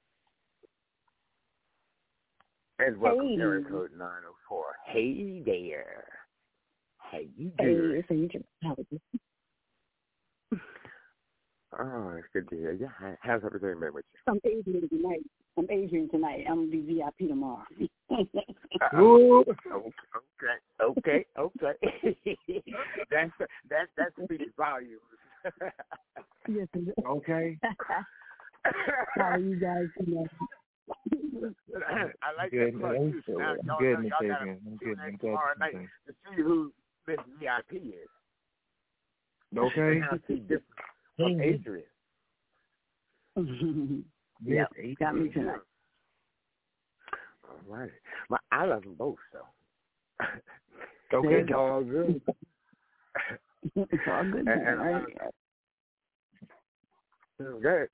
and welcome, Hey. area code nine oh four. Hey there. How you Hey, doing? it's Adrian. How are you? Oh, it's good to hear you. How- How's everything been with you? I'm Adrian tonight. I'm Adrian tonight. I'm going to be V I P tomorrow. Ooh. Okay, okay, okay. that's that that speaks volumes. Yes, it is. Okay. How are you guys tonight? I like Good, that part man. too. So now I'm y'all, good, know, Miss y'all gotta Adrian. I'm tune good. I'm in glad tomorrow you're night saying. to see who this V I P is. Okay. And I'll see different from Adrian. Yeah, got me tonight. All right. My, I love them both, so. Okay. It's all good. It's all good. And, Then, and, right? uh, good.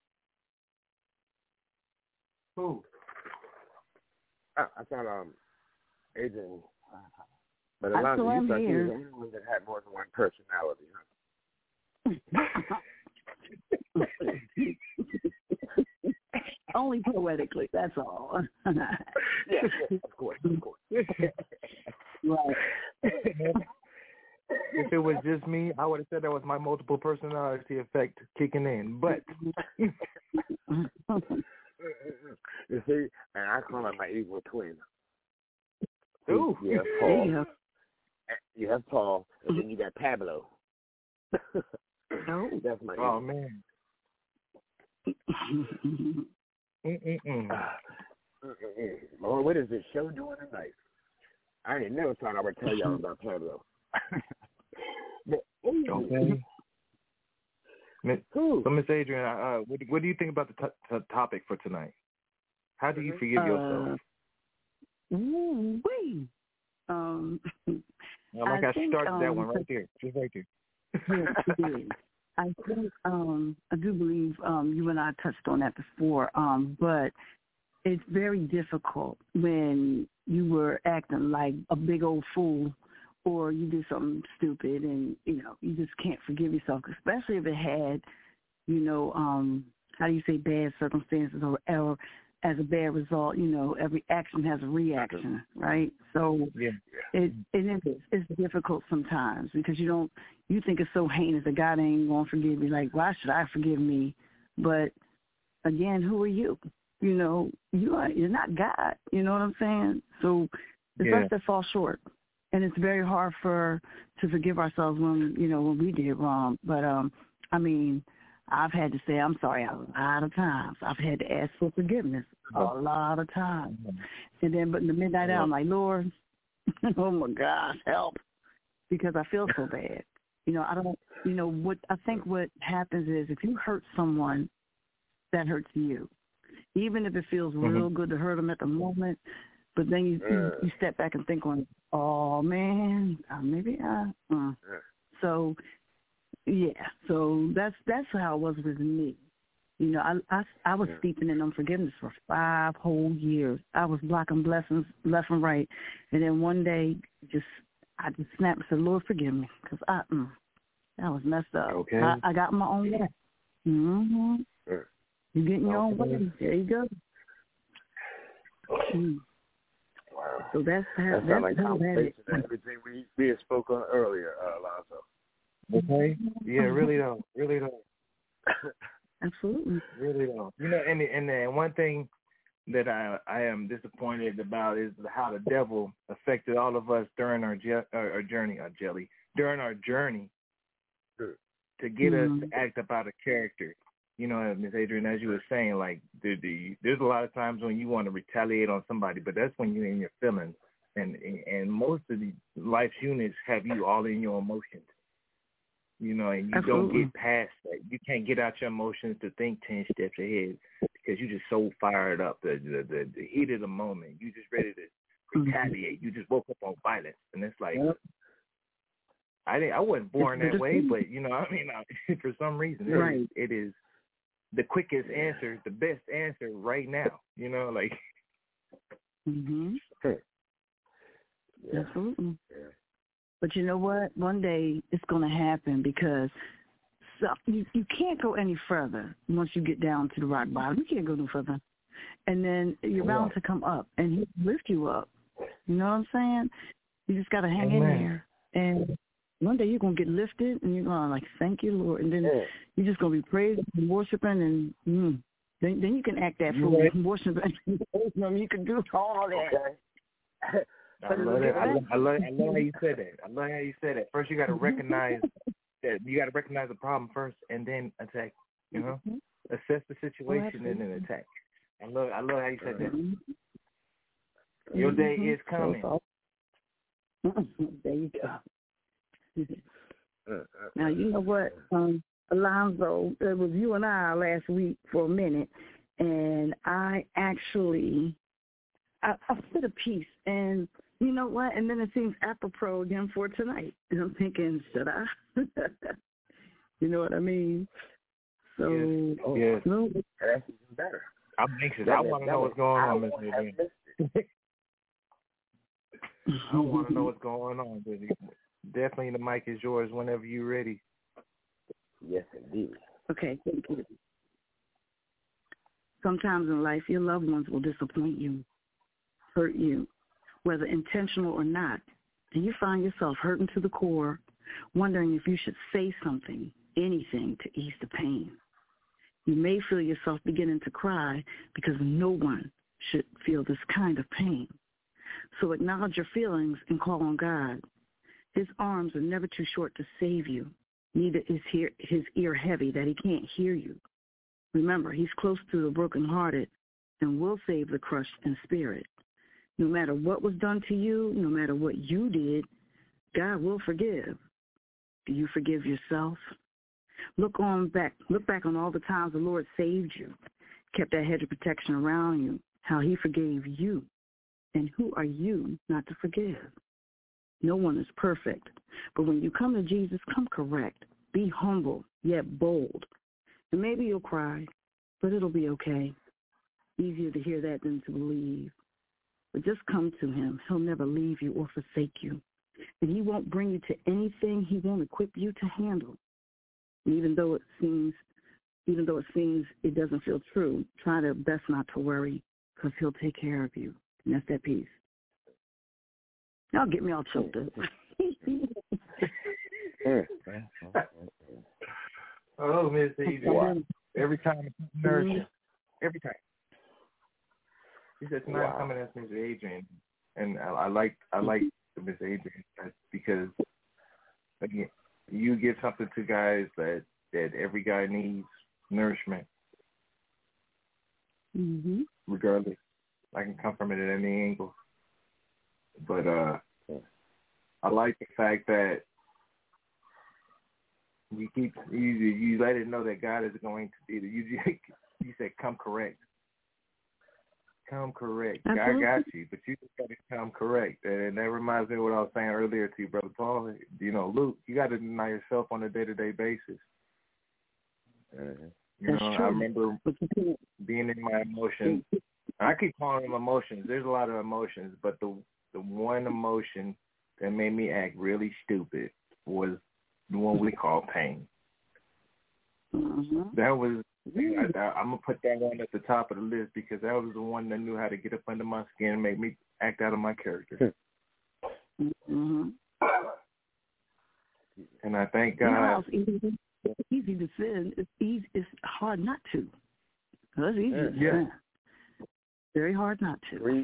Who? I, I thought um, Adrian, but I Alonzo, still you am thought he was here. the only one that had more than one personality, huh? Only poetically, that's all. yeah, yeah, of course, of course. Right. If it was just me, I would have said that was my multiple personality effect kicking in. But You see, and I call him my evil twin. ooh, You have There Paul. you go. You have Paul, and then you got Pablo. Oh. That's my oh evil. man. Mm-mm-mm. Uh, Lord, what is this show doing tonight? I ain't never thought I would tell y'all about Pablo. But, ooh, Okay. Miss, ooh. so, Miss Adrian, uh, what, what do you think about the t- t- topic for tonight? How do you forgive yourself? Uh, ooh, wait. Um, Well, like I I, think, started that um, one right there, just right there. yes, it is. I think um, I do believe um, you and I touched on that before, um, but it's very difficult when you were acting like a big old fool or you did something stupid and, you know, you just can't forgive yourself, especially if it had, you know, um, how do you say bad circumstances or, or as a bad result. You know, every action has a reaction, right? So yeah. it, it is it's difficult sometimes because you don't you think it's so heinous that God ain't gonna forgive me. Like, why should I forgive me? But again, who are you? You know, you are you're not God. You know what I'm saying? So it's yeah. us that fall short, and it's very hard for to forgive ourselves when you know when we did wrong. But um, I mean. I've had to say I'm sorry a lot of times. I've had to ask for forgiveness a lot of times. And then, but in the midnight hour, I'm like, Lord, oh, my gosh, help, because I feel so bad. You know, I don't, you know, what I think what happens is if you hurt someone, that hurts you, even if it feels mm-hmm. real good to hurt them at the moment. But then you, you, you step back and think on, oh, man, maybe I, uh. So, yeah, so that's that's how it was with me. You know, I I, I was steeping in unforgiveness for five whole years. I was blocking blessings left and right, and then one day, just I just snapped and said, "Lord, forgive me," because I mm, I was messed up. Okay. I, I got my own way. Mm-hmm. Sure. You getting your own Okay. way? There you go. Mm. Wow. So that's how That that's sounds like how conversation that and everything we we had spoke on earlier, uh, Alonzo. Okay. Yeah, really though, really though, Absolutely. really though. You know, and and and one thing that I I am disappointed about is how the devil affected all of us during our je- our, our journey, our jelly during our journey Sure. to get mm-hmm. us to act up out of character. You know, Miz Adrian, as you were saying, like the, the, there's a lot of times when you want to retaliate on somebody, but that's when you're in your feelings, and and most of the life's units have you all in your emotions. You know, and you Absolutely. don't get past that. You can't get out your emotions to think ten steps ahead because you're just so fired up. The the, the, the heat of the moment. You're just ready to retaliate. Mm-hmm. You just woke up on violence, and it's like yep. I didn't. I wasn't born that way, but you know, I mean, I, for some reason, it, right. is, it is the quickest answer, the best answer right now. You know, like. Mm-hmm. Yeah. Absolutely. Yeah. But you know what? One day it's going to happen because so you, you can't go any further once you get down to the rock bottom. You can't go no further. And then you're bound to come up, and he lift you up. You know what I'm saying? You just got to hang Amen. in there. And one day you're going to get lifted, and you're going to like, thank you, Lord. And then yeah. you're just going to be praising and worshiping, and mm, then, then you can act that fool, right. worshiping. You can do all that. Okay. I love it. I love, I love. I love how you said that. I love how you said that. First, you got to recognize that you got to recognize the problem first, and then attack. You know, mm-hmm. assess the situation oh, and then attack. I love. I love how you said that. Mm-hmm. Your day mm-hmm. is coming. There you go. Now you know what, um, Alonzo. It was you and I last week for a minute, and I actually I, I said a piece and. You know what? And then it seems apropos again for tonight. And I'm thinking, should I? You know what I mean? So, yes. Oh, yes. No. That's even better. I'm anxious. I want to know what's going on, Mister Adrian. I want to know what's going on, baby. Definitely the mic is yours whenever you're ready. Yes, indeed. Okay, thank you. Sometimes in life, your loved ones will disappoint you, hurt you, whether intentional or not, and you find yourself hurting to the core, wondering if you should say something, anything to ease the pain. You may feel yourself beginning to cry because no one should feel this kind of pain. So acknowledge your feelings and call on God. His arms are never too short to save you. Neither is his ear heavy that he can't hear you. Remember, he's close to the brokenhearted and will save the crushed in spirit. No matter what was done to you, no matter what you did, God will forgive. Do you forgive yourself? Look on back. Look back on all the times the Lord saved you, kept that hedge of protection around you, how he forgave you. And who are you not to forgive? No one is perfect. But when you come to Jesus, come correct. Be humble, yet bold. And maybe you'll cry, but it'll be okay. Easier to hear that than to believe. But just come to him. He'll never leave you or forsake you. And he won't bring you to anything he won't equip you to handle. And even though it seems, even though it seems it doesn't feel true, try to best not to worry. because he'll take care of you. And that's that peace. Y'all get me all choked up. Oh, Miss Adrian. Every time it's nourishing. Every time. She said tonight I'm coming as Miss Adrian. And I, I like I like Miss Adrian because again, you give something to guys that, that every guy needs, nourishment. Mm-hmm. Regardless. I can come from it at any angle. But uh, I like the fact that you keep you you let it know that God is going to be there. You you said come correct, come correct. Absolutely. God got you, but you just got to come correct. And that reminds me of what I was saying earlier to you, Brother Paul. You know, Luke, you got to deny yourself on a day to day basis. Mm-hmm. You That's know, true. I remember being in my emotions. I keep calling them emotions. There's a lot of emotions, but the the one emotion that made me act really stupid was the one we call pain. Mm-hmm. That was, I, I, I'm going to put that one at the top of the list because that was the one that knew how to get up under my skin and make me act out of my character. Mm-hmm. And I thank God. You know how it's easy, it's easy to sin. It's easy. It's hard not to. It's easy to Yeah. sin. Very hard not to.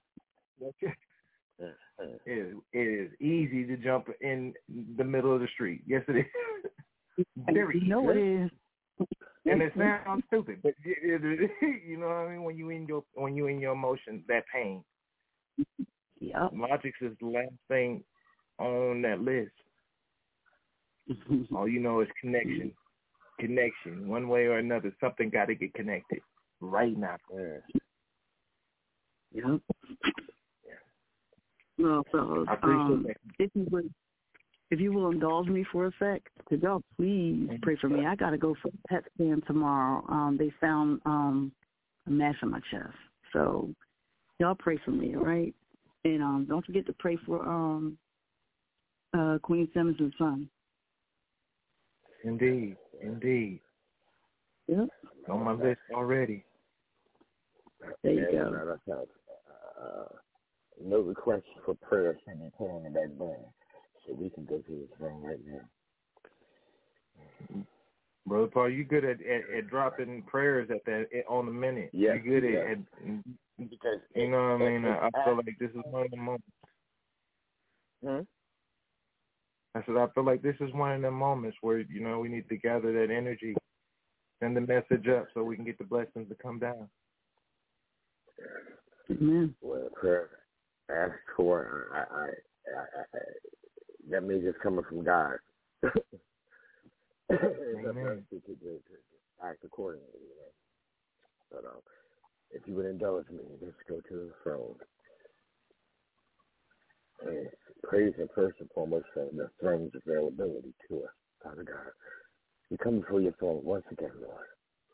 It, it is easy to jump in the middle of the street. Yes, it is. Very You know easy. it is. And it sounds stupid, but it, it, you know what I mean. When you in your when you in your emotions, that pain. Yep. Logic is the last thing on that list. All you know is connection, connection. One way or another, something got to get connected right now. Yep. Well, fellas, I appreciate um, that. if you would, if you will indulge me for a sec, could y'all please pray for me? I got to go for a P E T scan tomorrow. Um, they found um, a mass in my chest, so y'all pray for me, all right? And um, don't forget to pray for um, uh, Queen Simmons' son. Indeed, indeed. Yep. On my list already. There you And, go. uh, uh, no requests for prayer sending pulling in that bone. So we can go to this thing right now. Brother Paul, you good at, at, at dropping prayers at that on the minute. Yeah, You're good yeah. at, at Because you know what I mean. it, I, I feel like this is one of the moments. Hmm? I said I feel like this is one of the moments where you know we need to gather that energy, send the message up so we can get the blessings to come down. Amen. Well, prayer asked for, I, I, I, I, that means it's coming from God. It's up to us to, to, to, to act accordingly, you know. But um, if you would indulge me, let's go to the throne. And praise and first and foremost for the throne's availability to us, Father God. We come before your throne once again, Lord,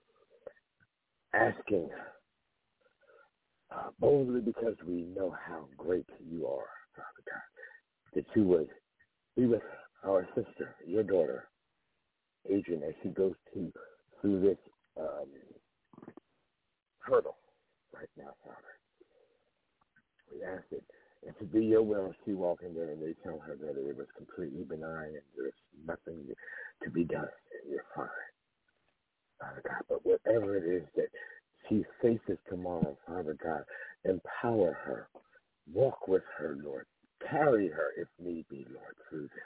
asking uh, boldly because we know how great you are, Father God, that you would be with our sister, your daughter, Adrian, as she goes to through this um, hurdle right now, Father. We ask it, and to be your will, she walk in there and they tell her that it was completely benign and there's nothing to be done. And you're fine, Father God. But whatever it is that she faces tomorrow, Father God, empower her. Walk with her, Lord. Carry her if need be, Lord, through this.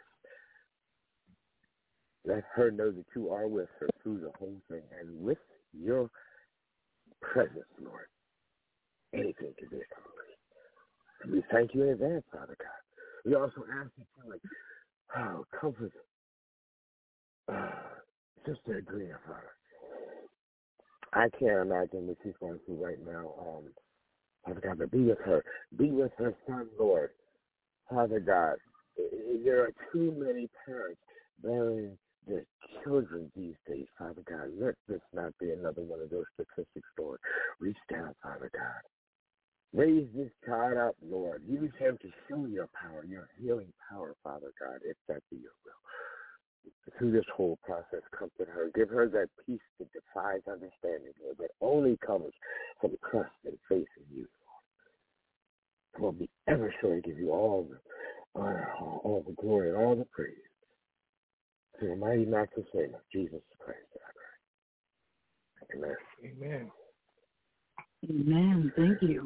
Let her know that you are with her through the whole thing. And with your presence, Lord, anything can be accomplished. And we thank you in advance, Father God. We also ask that you, like, oh, comfort uh, Sister Adria, Father. I can't imagine what she's going through right now. Um, Father God, but be with her. Be with her son, Lord. Father God, there are too many parents burying their children these days, Father God. Let this not be another one of those statistics, Lord. Reach down, Father God. Raise this child up, Lord. Use him to show your power, your healing power, Father God, if that be your will. through this whole process, comfort her. Give her that peace that defies understanding, Lord, that only comes from trust and faith in you. Lord, be ever sure to give you all the honor, all the glory, and all the praise. In the mighty matchless name of Jesus Christ, I pray. Amen. Amen. Amen. Thank you.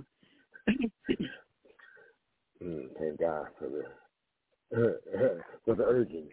mm, thank God for the for the urging.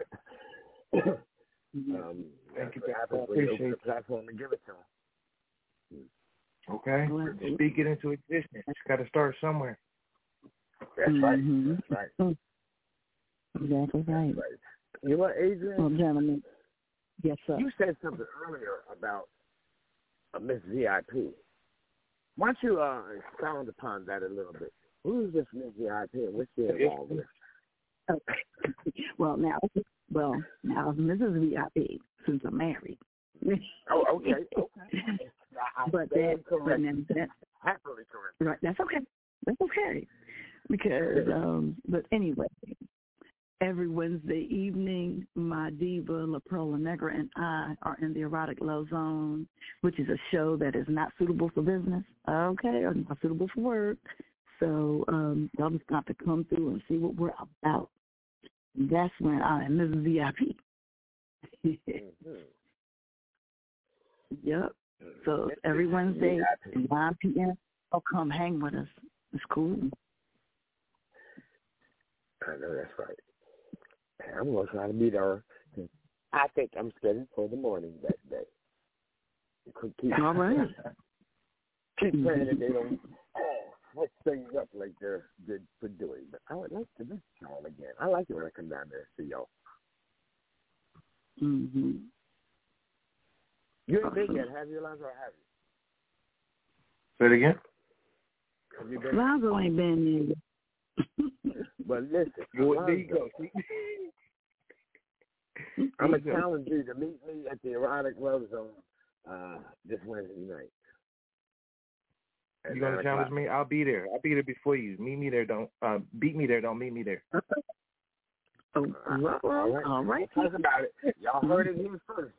um, Thank you. What happens when you open the platform and give it to them. Okay. Speak it into existence. It's got to start somewhere. That's mm-hmm. right. That's right. Exactly right. That's right. You know what, Adrian? Well, gentlemen. Yes, sir. You said something earlier about a Miss V I P. Why don't you uh, expound upon that a little bit? Who is this Miss V I P and what's she involved with? Okay. Well, now, well, now Missus V I P, since I'm married. Oh, okay, okay. But that, but now that, happily correct. Right, that's okay. That's okay. Because, um, but anyway, every Wednesday evening, my diva, La Perla Negra, and I are in the Erotic Love Zone, which is a show that is not suitable for business, okay, or not suitable for work. So um, y'all just got to come through and see what we're about. And that's when I am Missus V I P. mm-hmm. Yep. So every Wednesday at nine p.m., I'll come hang with us. It's cool. I know that's right. I'm going to try to be there. I think I'm scheduled for the morning that day. Keep, All right. Keep praying that they don't switch things up like they're good for doing. But I would like to miss y'all again. I like it when I come down there and see y'all. Mm-hmm. You ain't been yet, have you, Lonzo, or have you? Say it again? Have you been? Lonzo ain't been there. But listen, Well, there you go. I'm going to challenge you to meet me at the Erotic Love Zone uh, this Wednesday night. You going to challenge me? I'll be there. I'll be there before you. Meet me there. Don't uh, beat me there. Don't meet me there. Oh, well, all right. All right. We'll talk about it. Y'all heard it here first.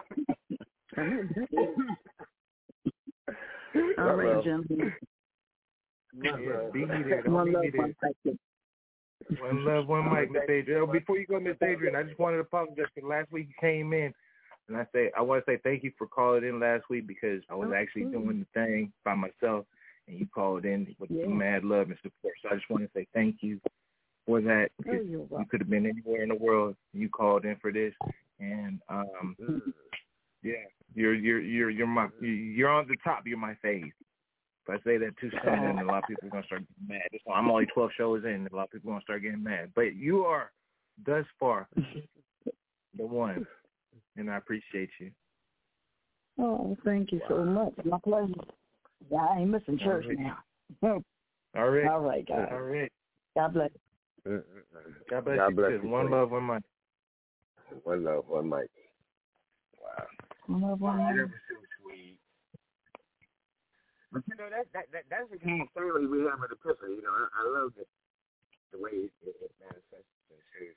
All right, gentlemen. Yeah, beat me there. Don't One beat love, me there. one second. One love, one mic, Miss Adrian. Oh, before you go, Miss Adrian, I just wanted to apologize because last week you came in, and I say I want to say thank you for calling in last week because I was actually doing the thing by myself, and you called in with Yeah. mad love and support. So I just want to say thank you for that because Oh, you could have been anywhere in the world. You called in for this, and um, yeah, you're you're you're you're my you're on the top. You're my fave. If I say that too soon, then a lot of people are going to start getting mad. This one, I'm only twelve shows in, and a lot of people are going to start getting mad. But you are, thus far, the one, and I appreciate you. Oh, thank you so much. My pleasure. Yeah, I ain't missing church All right. now. All right. All right, guys. All right. God bless. God bless God you. bless too. you. One love, one mic. One love, one mic. Wow. One love, one mic. Never so sweet. But you know that, that that that's the kind of family we have at Epiphany. You know, I, I love the the way it, it, it manifests and shows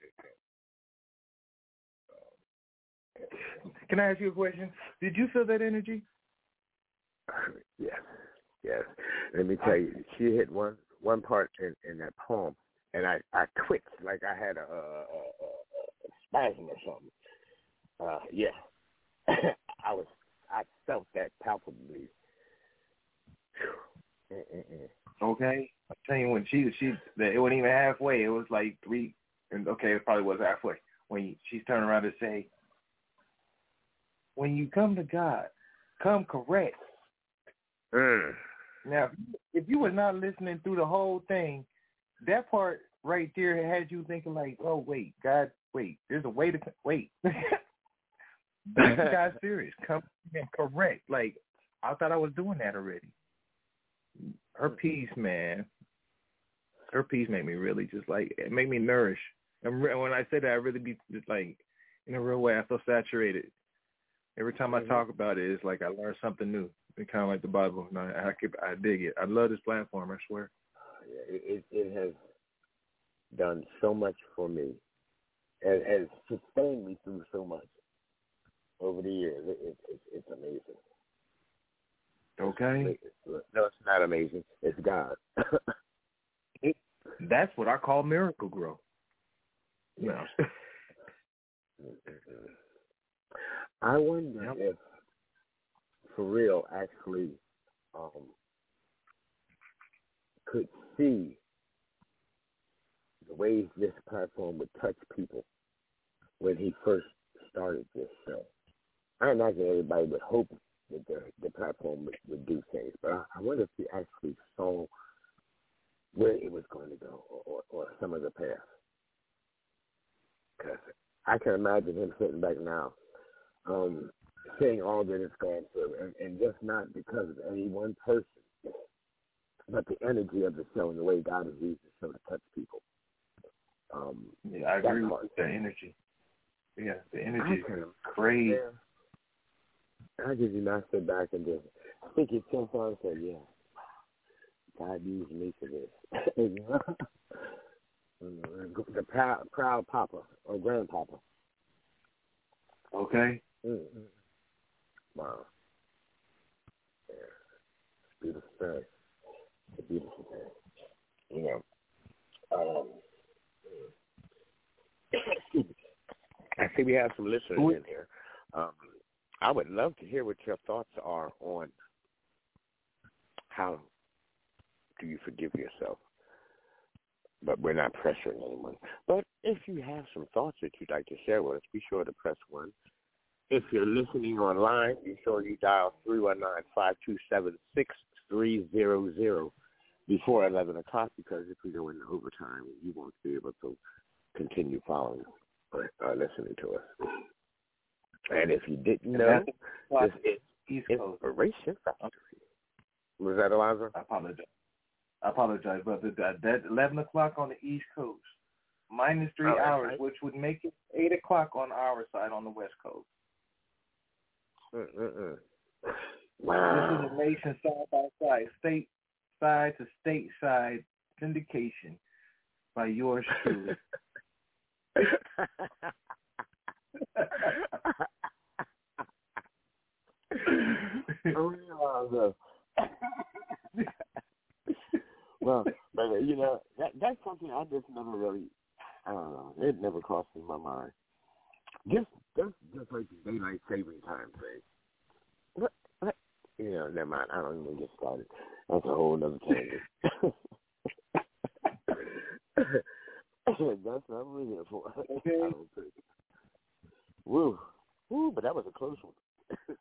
it. Can I ask you a question? Did you feel that energy? Yes, yes. Let me tell you, she hit one one part in, in that poem, and I, I twitched like I had a, a, a, a spasm or something. Uh, yeah, I was I felt that palpably. Okay. I'm telling you, when she she it wasn't even halfway. It was like three, and okay, it probably was halfway when you, she's turning around to say, "When you come to God, come correct." Mm. Now, if you were not listening through the whole thing, that part right there had you thinking like, "Oh wait, God, wait, there's a way to wait." This guy's serious. Come correct. Like I thought I was doing that already. Her piece, man. Her piece made me really just like it made me nourish. And when I say that, I really be just like in a real way. I feel saturated. Every time I talk about it, it's like I learn something new. It's kind of like the Bible. And I, I, keep, I dig it. I love this platform. I swear. Yeah, it, it has done so much for me, has, has sustained me through so much over the years. It, it, it, it's amazing. Okay. No, it's not amazing. It's God. it, that's what I call Miracle Grow. No. I wonder yep. if, for real, actually um, could see the ways this platform would touch people when he first started this show. I imagine everybody would hope that the, the platform would, would do things, but I, I wonder if he actually saw where it was going to go or, or, or some of the path. Because I can imagine him sitting back now, um, seeing all that it's gone through, and, and just not because of any one person, but the energy of the show and the way God has used the show to touch people. Um, yeah, I agree with the energy. Yeah, the energy is crazy. I just do not sit back and just think it so far and say, yeah, God used me for this. The proud, proud papa or grandpapa. Okay. Mm-hmm. Wow. Yeah. It's beautiful thing. It's a beautiful thing. You know. Um, I see we have some listeners in here. Um, I would love to hear what your thoughts are on how do you forgive yourself. But we're not pressuring anyone. But if you have some thoughts that you'd like to share with us, be sure to press one. If you're listening online, be sure you dial three one nine, five two seven, six three zero zero before eleven o'clock, because if we go into overtime, you won't be able to continue following or uh, listening to us. And if you didn't know, this is Inspiration Factory. Was that Alonzo? I apologize. I apologize, brother. That, that eleven o'clock on the East Coast, minus three oh, hours, right. which would make it eight o'clock on our side on the West Coast. Mm-mm-mm. Wow. This is a nation side by side, state side to state side syndication by yours truly. oh, no. Well, but you know, that that's something I just never really, I don't know, it never crossed in my mind. Just, just, just like the daylight saving time thing. What, what? You know, never mind. I don't even get started. That's a whole other tangent. That's not what we're here for. Okay. I don't think. Woo, woo, but that was a close one.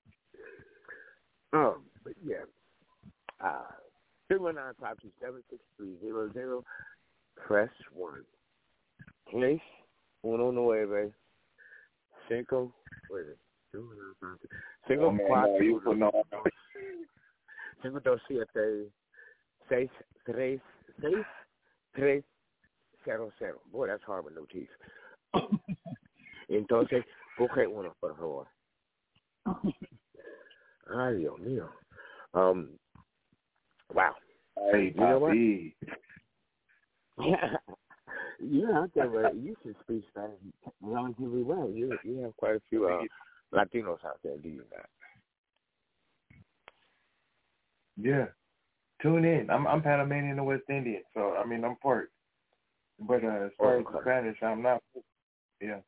um, but yeah. Uh, three one nine, five two seven, six three zero zero. Press one. Place uno nueve cinco. Wait a minute. Cinco cuatro. Cinco dos siete seis tres seis tres cero cero. Boy, that's hard with no teeth. Entonces, coge uno, por favor. Ay, Dios mío. Um. Wow. Hey, you know Papi. what? Yeah, yeah, I think uh, you should speak Spanish relatively well. You you have quite a few uh, Latinos out there, do you not? Yeah. Tune in. I'm I'm Panamanian and West Indian, so I mean I'm part. But uh, as far oh, as Spanish, I'm not. Yeah.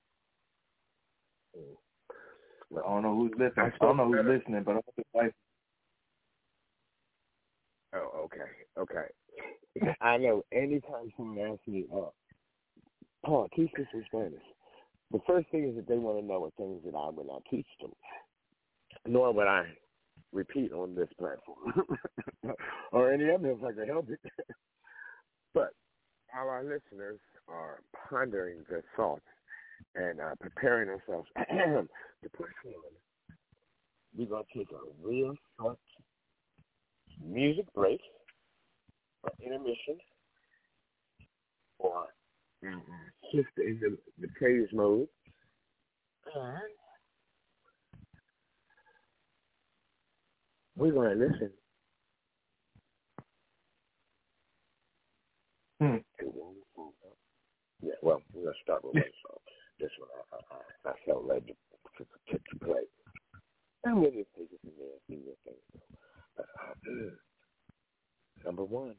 Well, I don't know who's listening. I, I don't know who's better. listening, but I'm like. Oh, okay, okay. I know. Anytime someone asks me, uh, "Paul, teach me some Spanish," the first thing is that they want to know are things that I would not teach them, nor would I repeat on this platform or any other if I can help it. But while our listeners are pondering their thoughts and uh, preparing themselves to push forward, we're going to take a real short music break or intermission or mm-hmm. shift into the praise mode. And we're going to listen hmm. to one song. Yeah, well, we're going to start with one song. number one.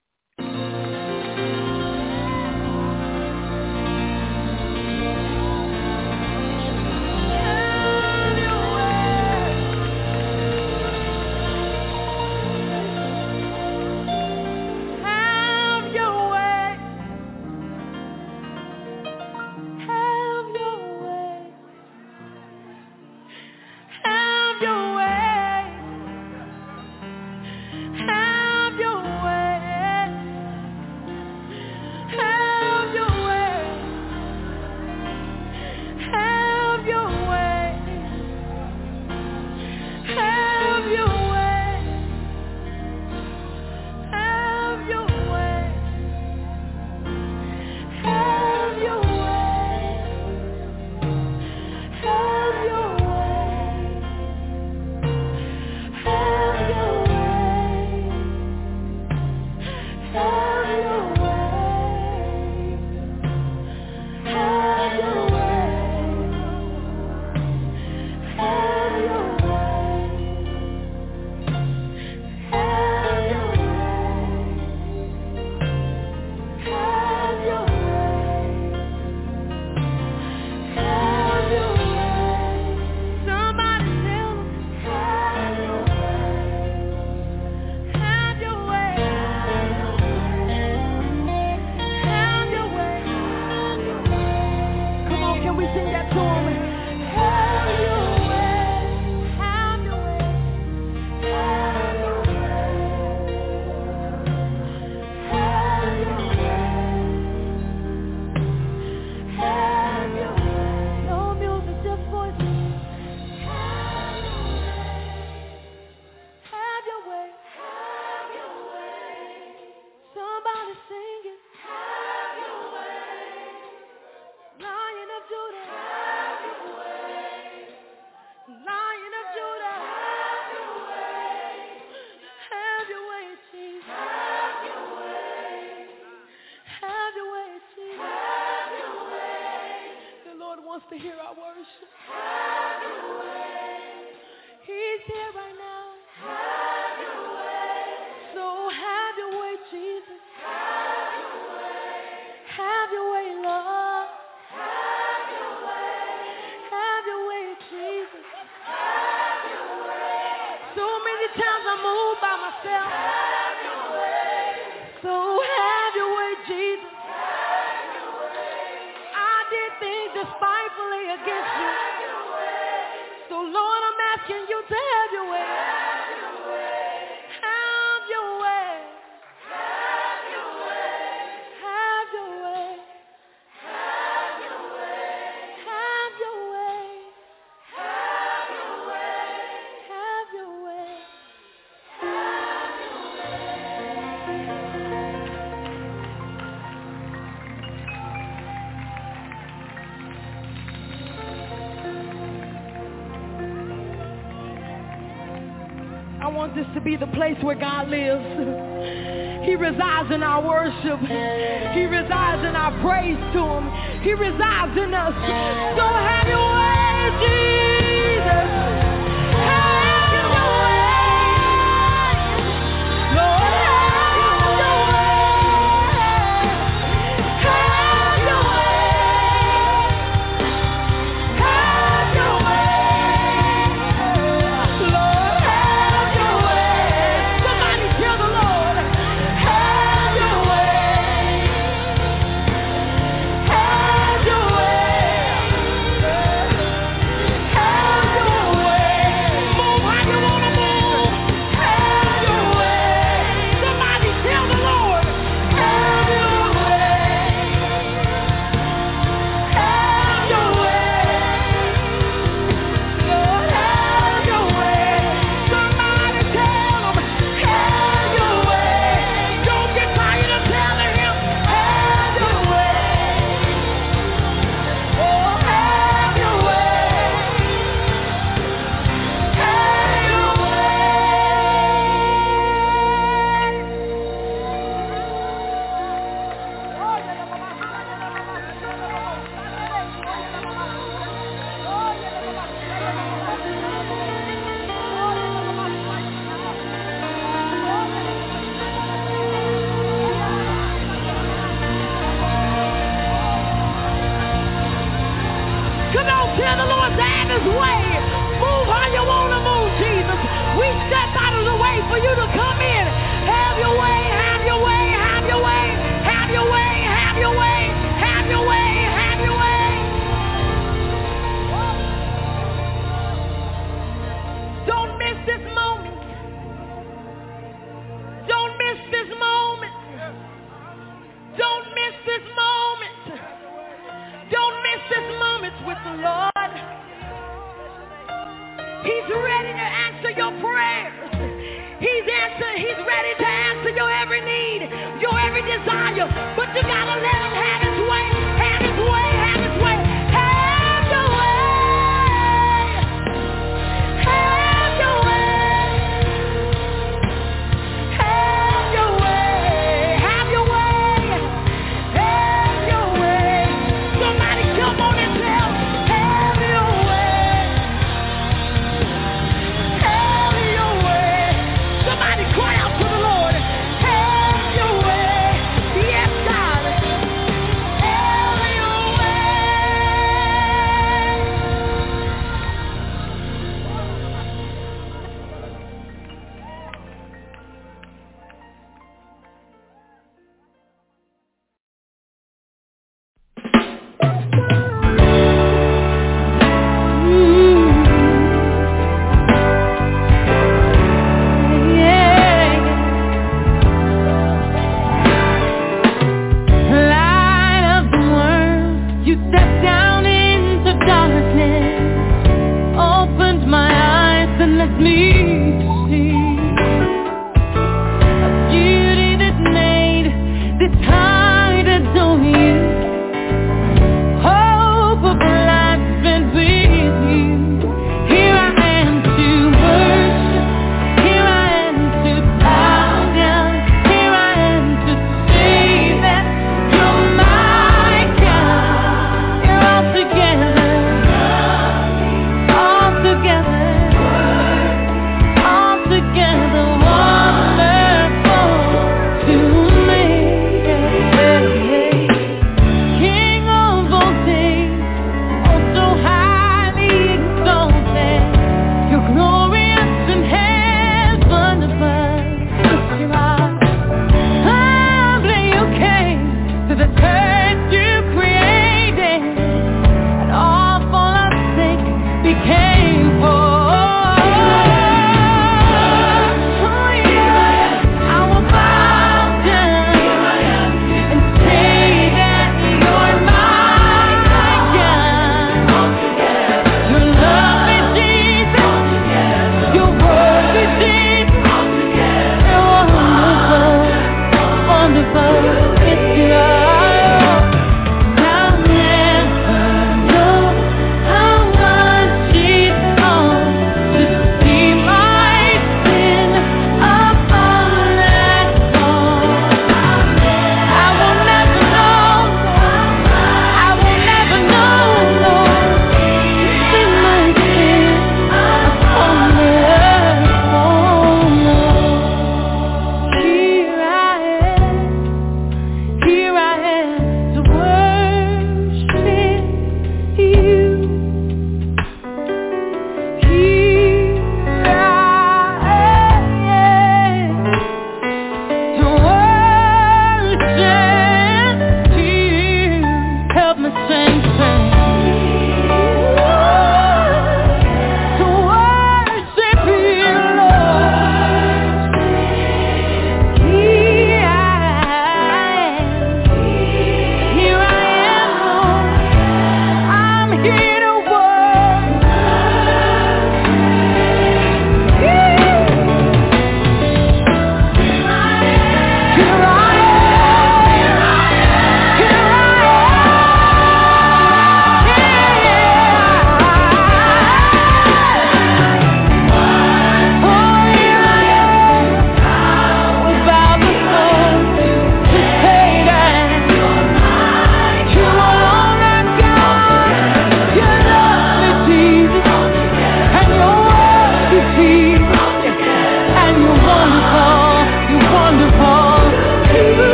To hear our worship. Have your way. He's here right now. Have your way. So have your way, Jesus. Have your way. Have your way, Lord. Have your way. Have your way, Jesus. Have your way. So many times I move by myself. Have your way. So have your way, Jesus. Have your way. I did things despite against you. So Lord, I'm asking you to have your way. Have your way. Have your way. Have your way. Have your way. Have your way. Have your way. Have your way. Have your way. I want this to be the place where God lives. He resides in our worship. He resides in our praise to Him. He resides in us. So have your way, Jesus. Have your way. Lord, have your way. Have your way. Have your way. Lord, have your way. Somebody tell the Lord, have your way. Have your way. Have your way. answer. He's ready to answer your every need, your every desire. But you gotta let him have his way, have his way, have his way. Have your way. Have your way. Have your way. Have your way. Have your way. Somebody come on and tell, have your way. Have your way. Somebody cry out to the Lord. Have your way. Yes, God.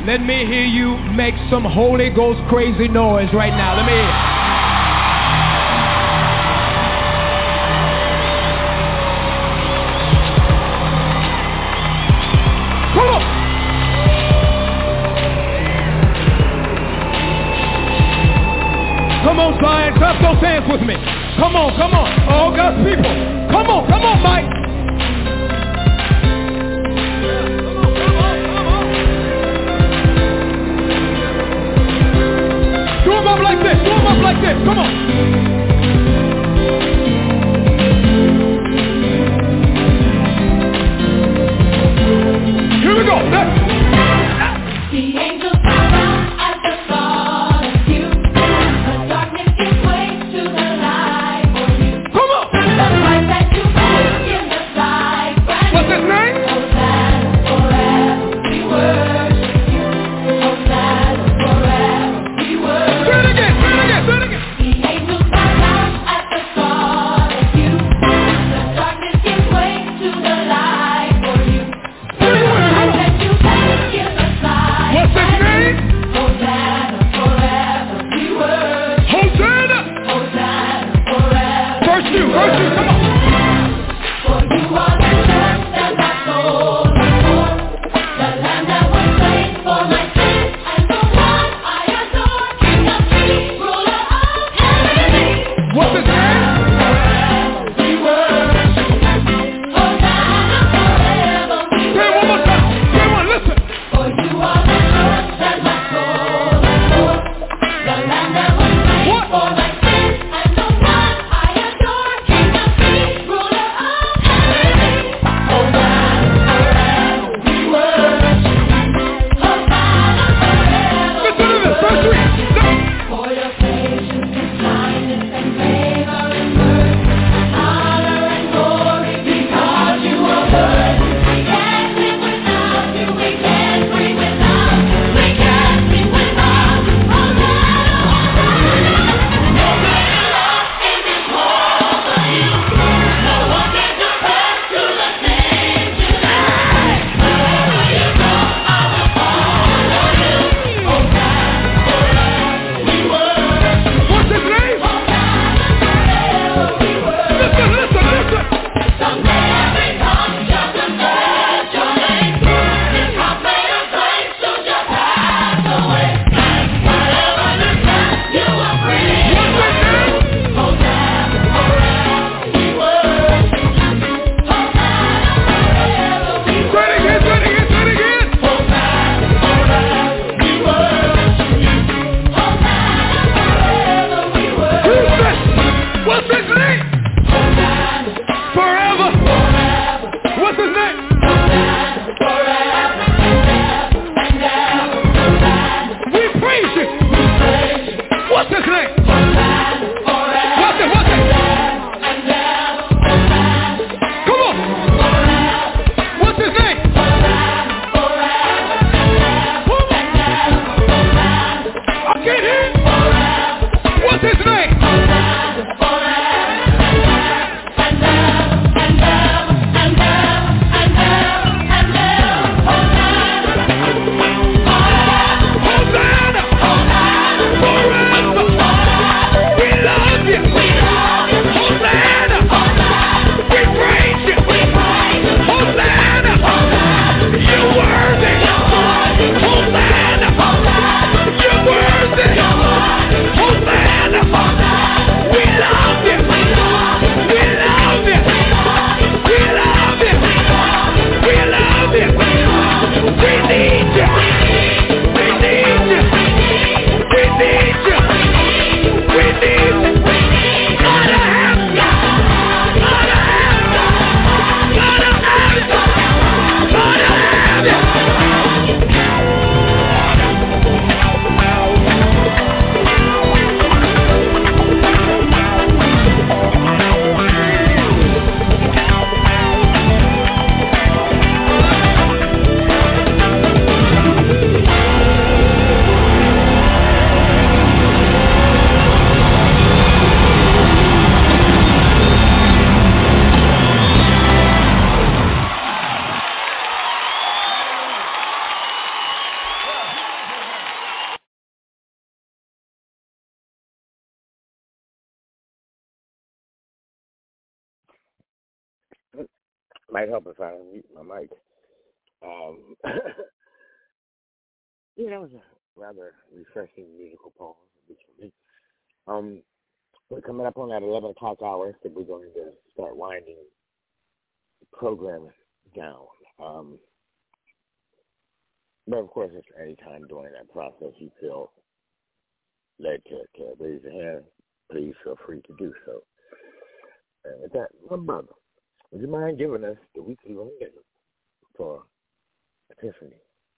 Let me hear you make some Holy Ghost crazy noise right now. Let me hear it. Come on. Come on, Zion. Clap those hands with me. Come on, come on. All God's people. Come on, come on, Mike. Do them up like this. Do them up like this. Come on. Here we go. Let's. The angels bow down at the thought of you. The darkness gives way to the light for you. Come on. The light that you bring in the sky. What's his name? Hosanna forever we worship you. Hosanna forever we worship you. Say it again. Say it again. Say it again. The angels bow might help if I mute my mic. Um, yeah, that was a rather refreshing musical pause, at least for me. Um, we're coming up on that eleven o'clock hour, so we're going to start winding the program down. Um, but, of course, if any time during that process you feel led to, to raise your hand, please feel free to do so. And with that, my brother, would you mind giving us the weekly rundown for Epiphany?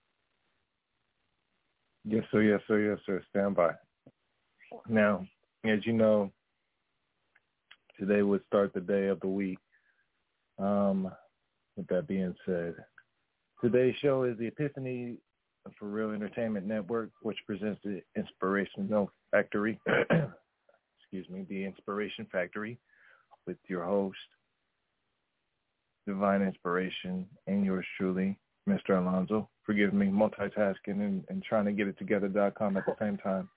Yes, sir, yes, sir, yes, sir. Stand by. Now, as you know, today would start the day of the week. Um, with that being said, today's show is the Epiphany for Real Entertainment Network, which presents the Inspirational Factory. Excuse me, the Inspiration Factory, with your host, Divine Inspiration, and yours truly, Mister Alonzo. Forgive me, multitasking and, and trying to get it together dot com at the same time.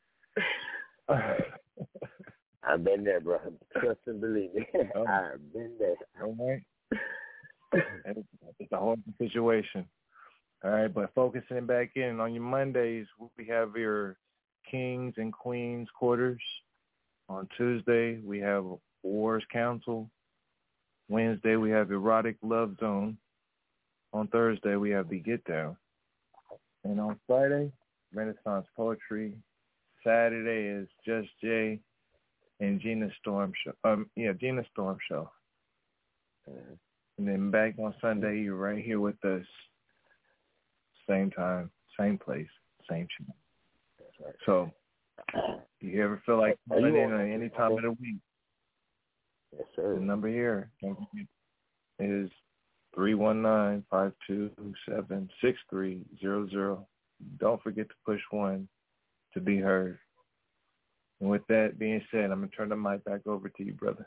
I've been there, bro. Trust and believe me. Oh. I've been there. All right. It's, it's a whole situation. All right, but focusing back in on your Mondays, we have your Kings and Queens quarters. On Tuesday, we have Wars Council. Wednesday, we have Erotic Love Zone. On Thursday, we have the Get Down. And on Friday, Renaissance Poetry. Saturday is Just Jay and Gina Storm Show. Um, yeah, Gina Storm Show. Mm-hmm. And then back on Sunday, you're right here with us. Same time, same place, same show. That's right. So, if you ever feel like calling in at any time of the week, yes, sir. The number here is three one nine, five two seven, six three zero zero. Don't forget to push one to be heard. And with that being said, I'm going to turn the mic back over to you, brother.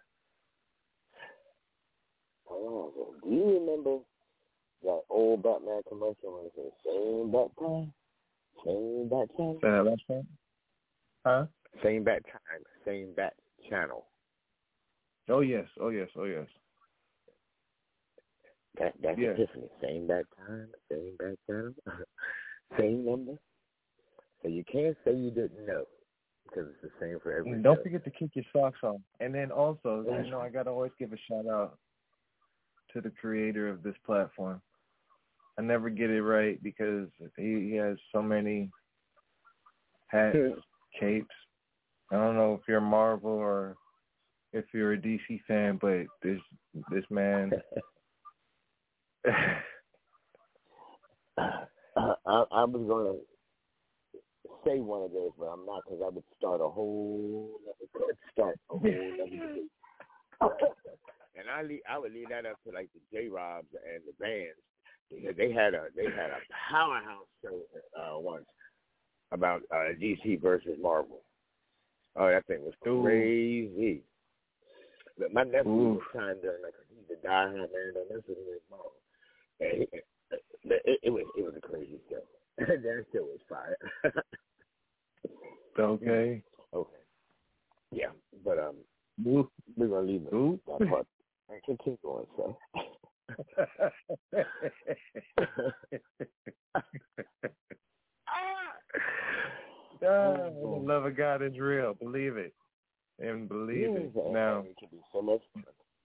Oh, do you remember that old Batman commercial when it said, same bat time, same bat time? Say that last time? Huh? Same bat time, same bat channel. Oh, yes, oh, yes, oh, yes. That, that's yes. Epiphany. Same bat time, same bat channel, same number. So you can't say you didn't know because it's the same for every And don't show. forget to keep your socks on. And then also, you know, I got to always give a shout-out to the creator of this platform. I never get it right because he, he has so many hats, capes. I don't know if you're Marvel or if you're a D C fan, but this this man. I, I was going to say one of those, but I'm not because I would start a whole could start a whole other debate. And I leave, I would leave that up to like the J-Robs and the bands because they had a they had a powerhouse show uh, once about uh, D C versus Marvel. Oh, that thing was crazy. But my nephew Ooh. was kind of like he's a diehard man, and that's what he was Marvel. And it, it, it was it was a crazy show. That show was fire. Okay. Okay. Yeah, but um, Ooh. we're gonna leave Ooh. that part and continue on. So. Oh, the love of God is real. Believe it. And believe yeah, it. Now, it can be so much fun.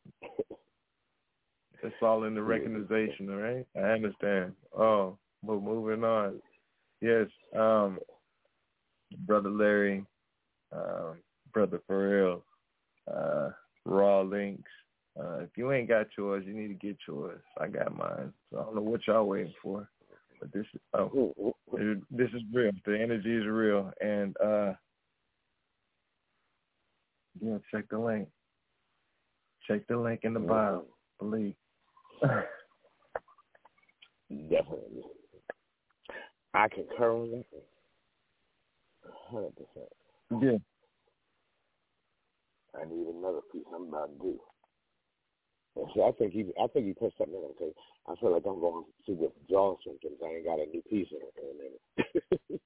it's all in the recognition, all right? I understand. Oh, but moving on. Yes, um, Brother Larry, um, Brother Pharrell, uh, Raw Links. Uh, if you ain't got yours, you need to get yours. I got mine. So I don't know what y'all waiting for. But this is oh, this is real. The energy is real, and uh, yeah, check the link. Check the link in the bio. Believe. Definitely, I concur on that. Hundred percent. Yeah. I need another piece. I'm about to do. And so I think he, I think he put something in it. I feel like I'm going to withdraw something. I ain't got a new piece in it.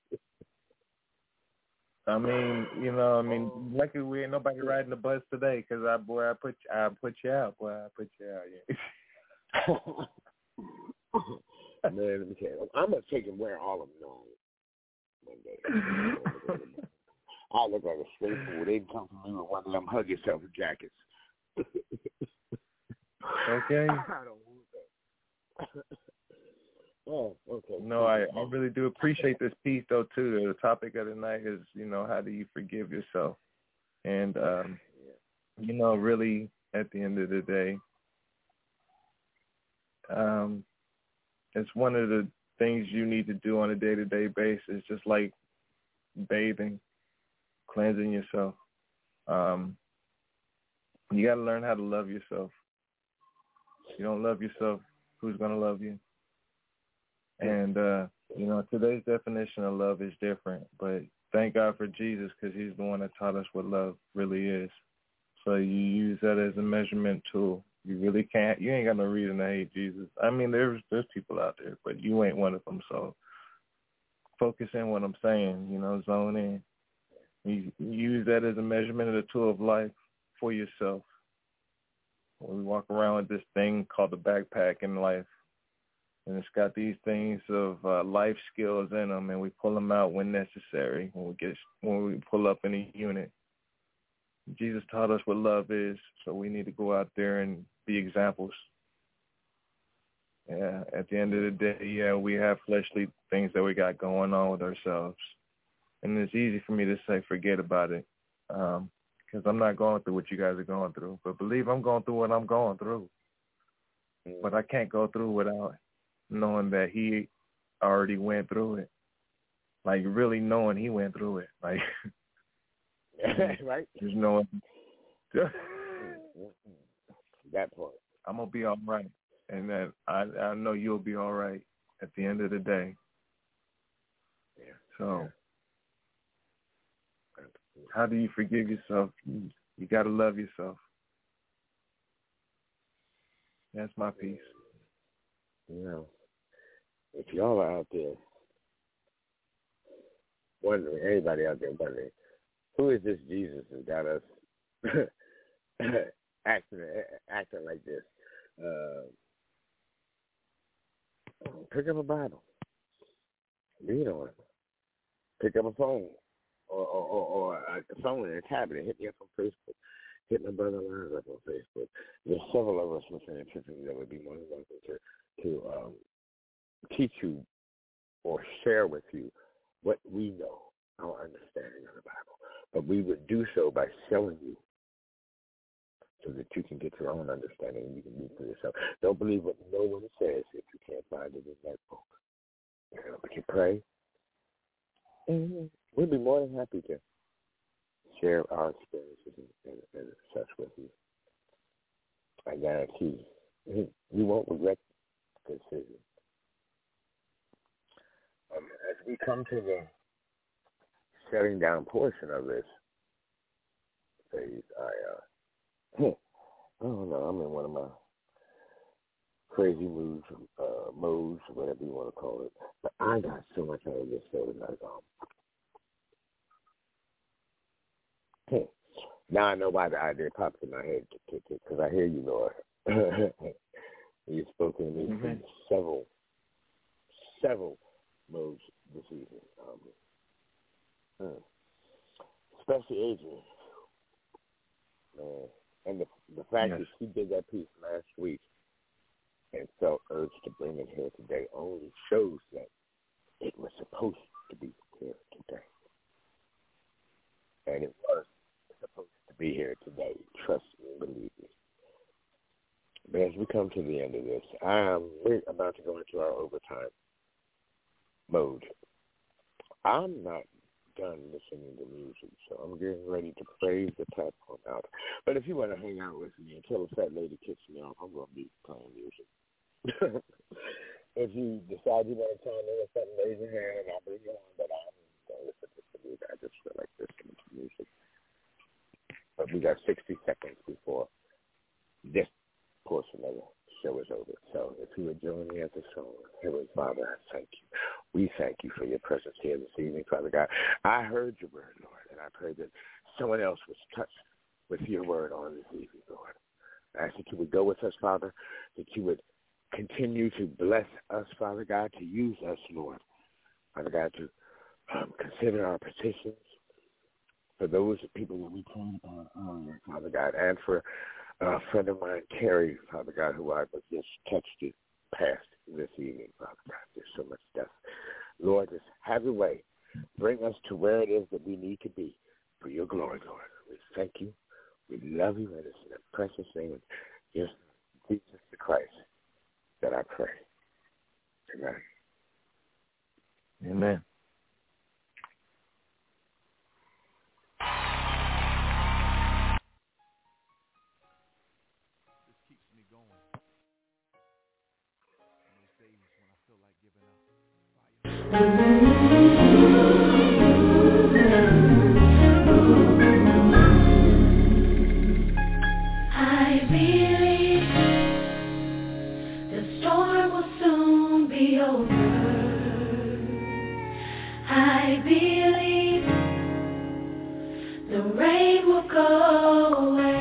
I mean, you know, I mean, luckily we ain't nobody riding the bus today because I, boy, I put, I put you out, boy, I put you out. Yeah. Man, let me tell you, I'm gonna take and wear all of them on one day. I look like a straight fool. They come from me with one of them hug yourself jackets. Okay. I don't want that. Oh, okay. No, I, I really do appreciate this piece though too. The topic of the night is, you know, how do you forgive yourself? And um, you know, really at the end of the day, um, it's one of the things you need to do on a day-to-day basis, just like bathing, cleansing yourself. Um, you got to learn how to love yourself. If you don't love yourself, who's going to love you? And, uh, you know, today's definition of love is different, but thank God for Jesus because he's the one that taught us what love really is. So you use that as a measurement tool. You really can't, you ain't got no reason to hate Jesus. I mean, there's there's people out there, but you ain't one of them. So focus in what I'm saying, you know, zone in. You, you use that as a measurement of the tool of life for yourself. We walk around with this thing called the backpack in life, and it's got these things of uh, life skills in them, and we pull them out when necessary, when we get when we pull up in a unit. Jesus taught us what love is, so we need to go out there and be examples. Yeah, at the end of the day, yeah, we have fleshly things that we got going on with ourselves. And it's easy for me to say, forget about it, because um, I'm not going through what you guys are going through. But believe I'm going through what I'm going through. But I can't go through without knowing that he already went through it. Like, really knowing he went through it. Like, right? Just knowing. That part. I'm going to be all right. And that I, I know you'll be all right at the end of the day. Yeah. So, yeah. How do you forgive yourself? You, you got to love yourself. That's my piece. You know, if y'all are out there wondering, anybody out there wondering, who is this Jesus that got us acting acting like this? Uh, pick up a Bible, read on it. Pick up a phone or, or, or, or a phone and a tablet. Hit me up on Facebook. Hit my brother Lines up on Facebook. There's several of us within Epiphany that would be more than welcome to to um, teach you or share with you what we know, our understanding of the Bible. But we would do so by showing you so that you can get your own understanding and you can read for yourself. Don't believe what no one says if you can't find it in that book. You know, but you pray. And we'll be more than happy to share our experiences and, and, and such with you. I guarantee you, you won't regret the decision. Um, as we come to the shutting down portion of this phase, I, uh, I don't know, I'm in one of my crazy moods, uh, modes, whatever you want to call it. But I got so much out of this show tonight. Um, now I know why the idea pops in my head, because I hear you, Lord. You've spoken to me mm-hmm. from several, several modes this evening. Um, uh, especially Adrian. Man. And the the fact yes. that she did that piece last week and felt urged to bring it here today only shows that it was supposed to be here today. And it was supposed to be here today. Trust me, believe me. But as we come to the end of this, I'm we're about to go into our overtime mode. I'm not done listening to music, so I'm getting ready to praise the platform out. But if you want to hang out with me until the fat lady kicks me off, I'm going to be playing music. If you decide you want to chime in with something, raise your hand and I'll bring you on, but I'm going to listen to the music. I just feel like listening to music. But we got sixty seconds before this portion of the show is over. So if you would join me at the song, Heavenly Father, I thank you. We thank you for your presence here this evening, Father God. I heard your word, Lord, and I pray that someone else was touched with your word on this evening, Lord. I ask that you would go with us, Father, that you would continue to bless us, Father God, to use us, Lord. Father God, to um, consider our petitions for those people that we prayed on earlier, Father God, and for a friend of mine, Terry, Father God, who I was just texted past this evening, Father God. There's so much stuff. Lord, just have your way. Bring us to where it is that we need to be for your glory, Lord. We thank you. We love you. And it's in the precious name of Jesus the Christ that I pray. Amen. Amen. I believe the storm will soon be over. I believe the rain will go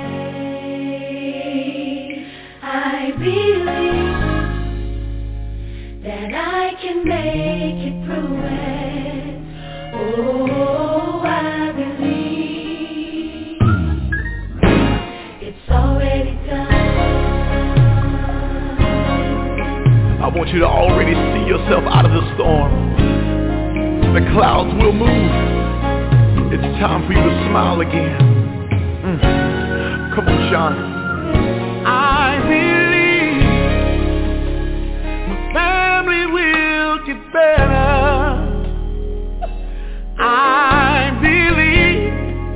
away. I believe that I can make it through it. Oh, I believe it's already done. I want you to already see yourself out of the storm. The clouds will move. It's time for you to smile again. Mm. Come on, Sean. I believe my family will get better. I believe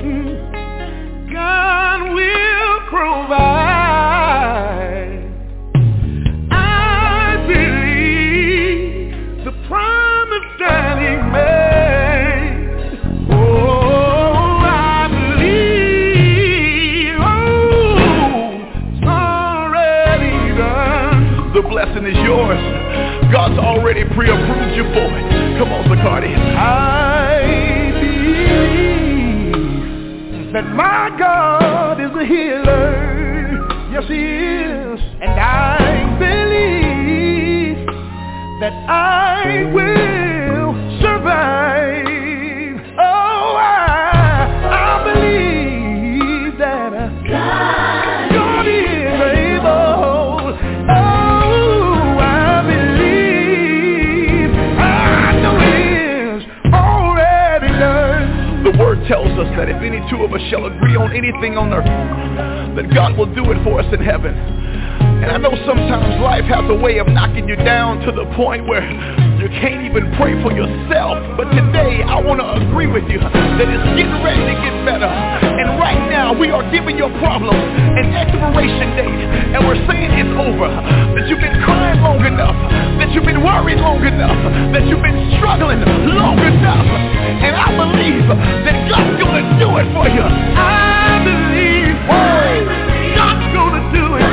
God will provide. I believe the promise that He made. Oh, I believe. Oh, it's already done. The blessing is yours. God's already pre-approved you for it. Come on, Zacardi. I believe that my God is a healer. Yes, He is. And I believe that I will survive. Oh, I, I believe that God, God is able. Oh, I believe. I know He is already done. The Word tells us that if any two of us shall agree on anything on earth, that God will do it for us in heaven. And I know sometimes life has a way of knocking you down to the point where you can't even pray for yourself. But today I want to agree with you that it's getting ready to get better. And right now we are giving your problems an expiration date. And we're saying it's over. That you've been crying long enough. That you've been worried long enough. That you've been struggling long enough. And I believe that God's going to do it for you. I believe God's going to do it.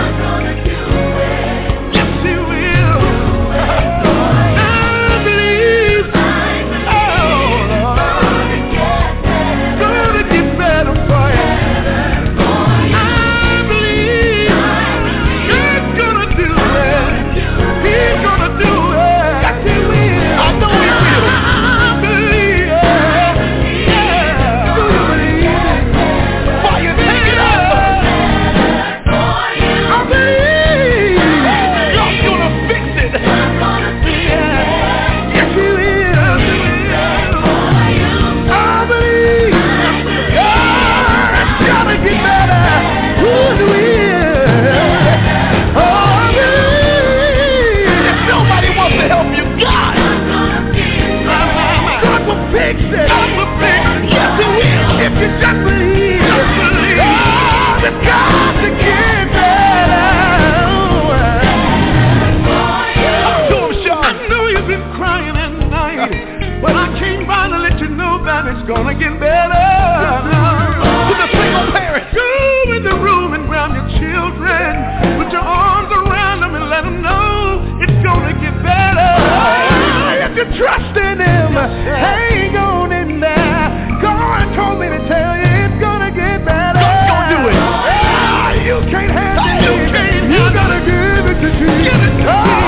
Gonna get better. To the single parent, go in the room and grab your children. Put your arms around them and let them know it's gonna get better. If you trust in Him, hang on in there. God told me to tell you it's gonna get better. God's gonna do it. Ah, you can't have it. You, you gotta give it to Jesus.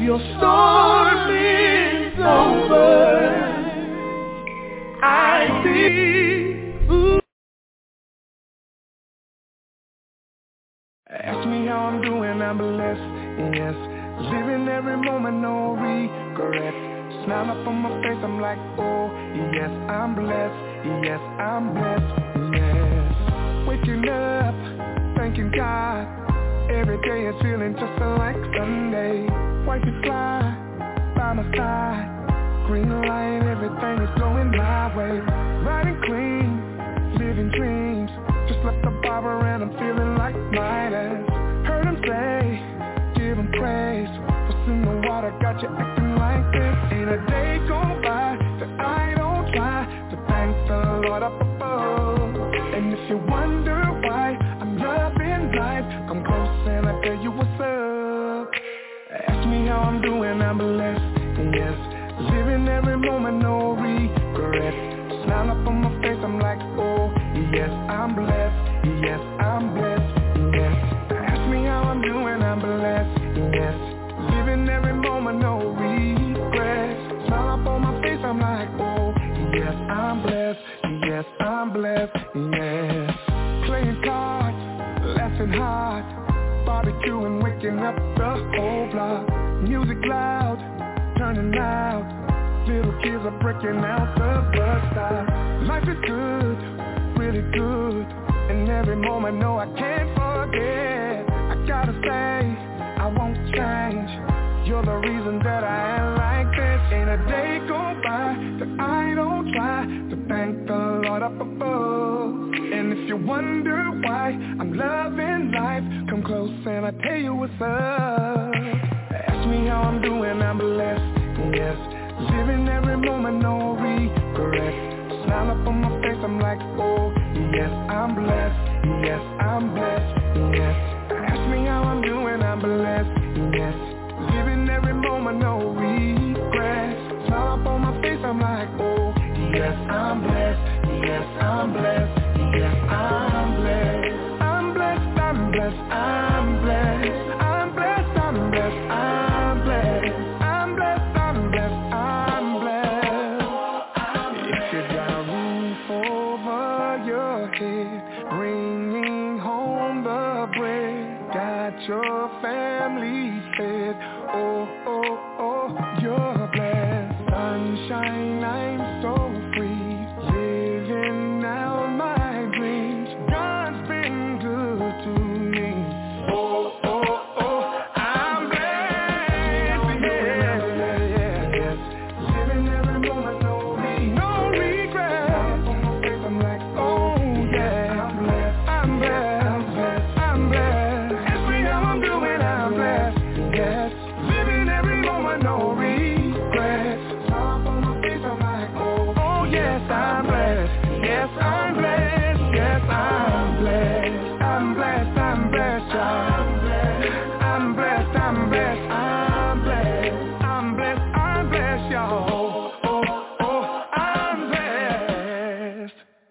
Your storm is over. I see. Ooh. Ask me how I'm doing, I'm blessed, yes. Living every moment, no regrets. Smile up on my face, I'm like, oh, yes, I'm blessed, yes, I'm blessed, yes. Waking up, thanking God. Every day is feeling just like Sunday. Wifey fly, by my side. Green light, everything is going my way. Riding clean, living dreams. Just left the barber and I'm feeling like Midas. Heard him say, give him praise. What's in the water got you acting like this? Ain't a day go by that I don't try to thank the Lord up above. And if you wonder why I'm loving life, come close and I'll tell you what's up. Ask me how I'm doing, I'm blessed, yes. Living every moment, no regrets. Smile up on my face, I'm like, oh, yes, I'm blessed, yes, I'm blessed, yes. Ask me how I'm doing, I'm blessed, yes. Living every moment, no regrets. Smile up on my face, I'm like, oh, yes, I'm blessed, yes, I'm blessed, yes. Playing cards, laughing hard, barbecuing, waking up the whole block. Music loud, turning loud. Little kids are breaking out the bus stop. Life is good, really good. And every moment, no, I can't forget. I gotta say, I won't change. You're the reason that I am like this. Ain't a day go by that I don't try to thank the Lord up above. And if you wonder why I'm loving life, come close and I'll tell you what's up. Ask me how I'm doing, I'm blessed, yes. Living every moment, no regrets. Smile up on my face, I'm like, oh, yes, I'm blessed, yes, I'm blessed, yes. Ask me how I'm doing, I'm blessed, yes. Living every moment, no regrets. Smile up on my face, I'm like, oh, yes, I'm blessed, yes, I'm blessed, yes, I'm blessed. I'm blessed, I'm blessed, I'm blessed. I'm blessed, I'm blessed, I'm blessed. I'm blessed, I'm blessed, I'm blessed. If you got a roof over your head, bringing home the bread, got your family fed, oh, oh, oh, you're blessed. Sunshine, I'm so free, living out my dreams. God's been good to me, oh, oh, oh, I'm blessed, yeah, yeah, yeah. Living every moment, no regrets, no regrets. I'm like, oh, yeah, I'm blessed, I'm blessed, I'm blessed. Ask me how I'm doing, I'm blessed, yes. Living every moment, no regrets. Smile on my face, I'm like, oh, oh, yes, I'm blessed, yes, I'm blessed, yes, I'm blessed. I'm blessed, I'm blessed, I'm blessed. I'm blessed, I'm blessed, I'm blessed. I'm blessed, I'm blessed, y'all. Oh, oh, oh, I'm blessed.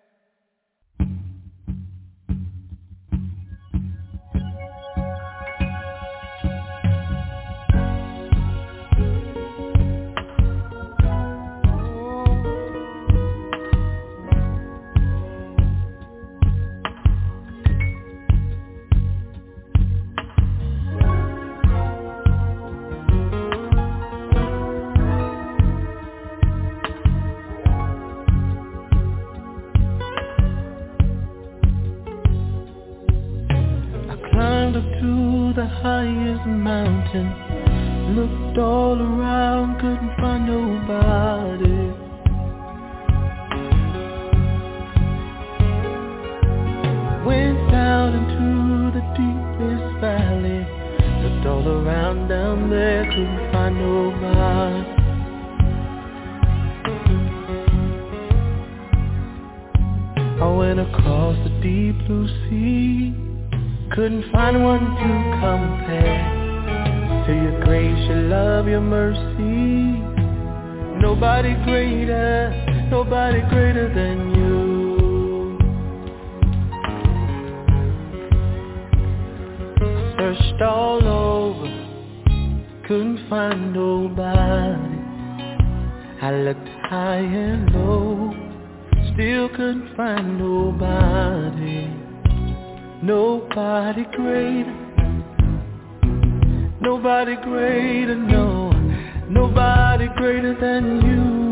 Climbed up to the highest mountain, looked all around, couldn't find nobody. Went down into the deepest valley, looked all around down there, couldn't find nobody. I went across the deep blue sea, couldn't find one to compare to your grace, your love, your mercy. Nobody greater, nobody greater than you. Searched all over, couldn't find nobody. I looked high and low, still couldn't find nobody. Nobody greater, nobody greater, no, nobody greater than you.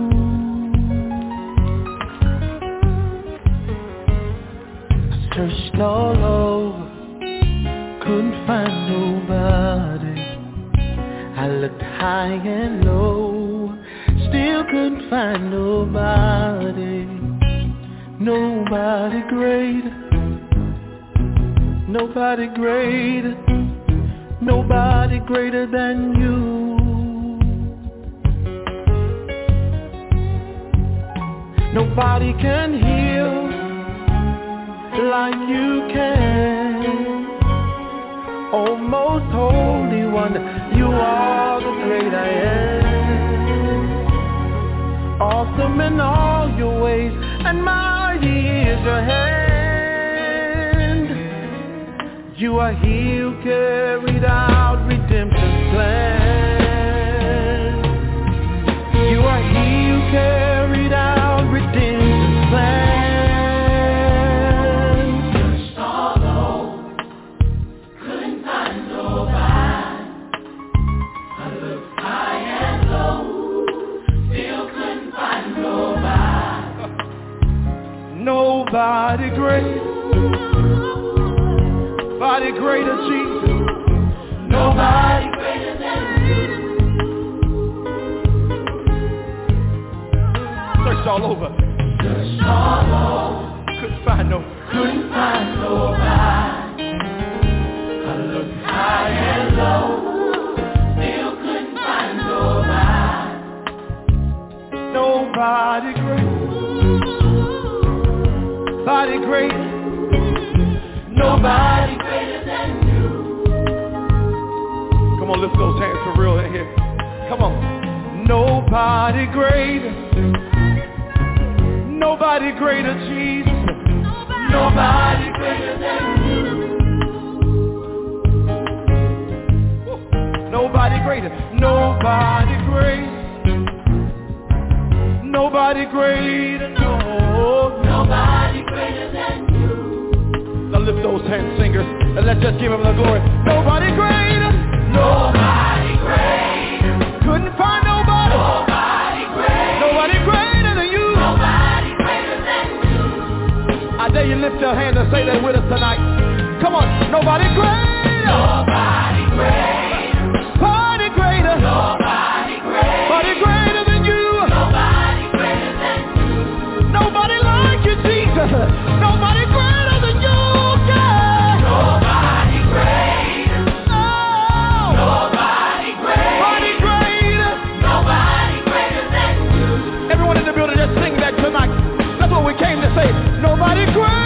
I searched all over, couldn't find nobody. I looked high and low, still couldn't find nobody. Nobody greater, nobody greater, nobody greater than you. Nobody can heal like you can. Oh, most holy one, you are the great I am. Awesome in all your ways, and mighty is your hand. You are he who carried out redemption's plan. You are he who carried out redemption's plan. Nobody great, nobody greater, Jesus. Nobody greater than you. Searched all over, searched all over. Couldn't find no, couldn't find nobody. I looked high and low, still couldn't find nobody. Nobody great. Nobody great, nobody greater than you. Come on, lift those hands for real in here. Come on. Nobody greater, nobody greater, Jesus. Nobody greater than you. Nobody greater, nobody great, nobody greater, no, nobody greater than you. Now lift those hands, singers, and let's just give him the glory. Nobody greater, nobody greater. Couldn't find nobody, nobody greater, nobody greater than you. Nobody greater than you. I dare you lift your hand and say that with us tonight. Come on, nobody greater, nobody greater, nobody greater, nobody greater, nobody greater than you. Nobody greater than you. Nobody like you, Jesus. Nobody greater than you, God. Nobody greater. No. Nobody greater. Nobody greater. Nobody greater than you. Everyone in the building, just sing that tonight. That's what we came to say. Nobody greater.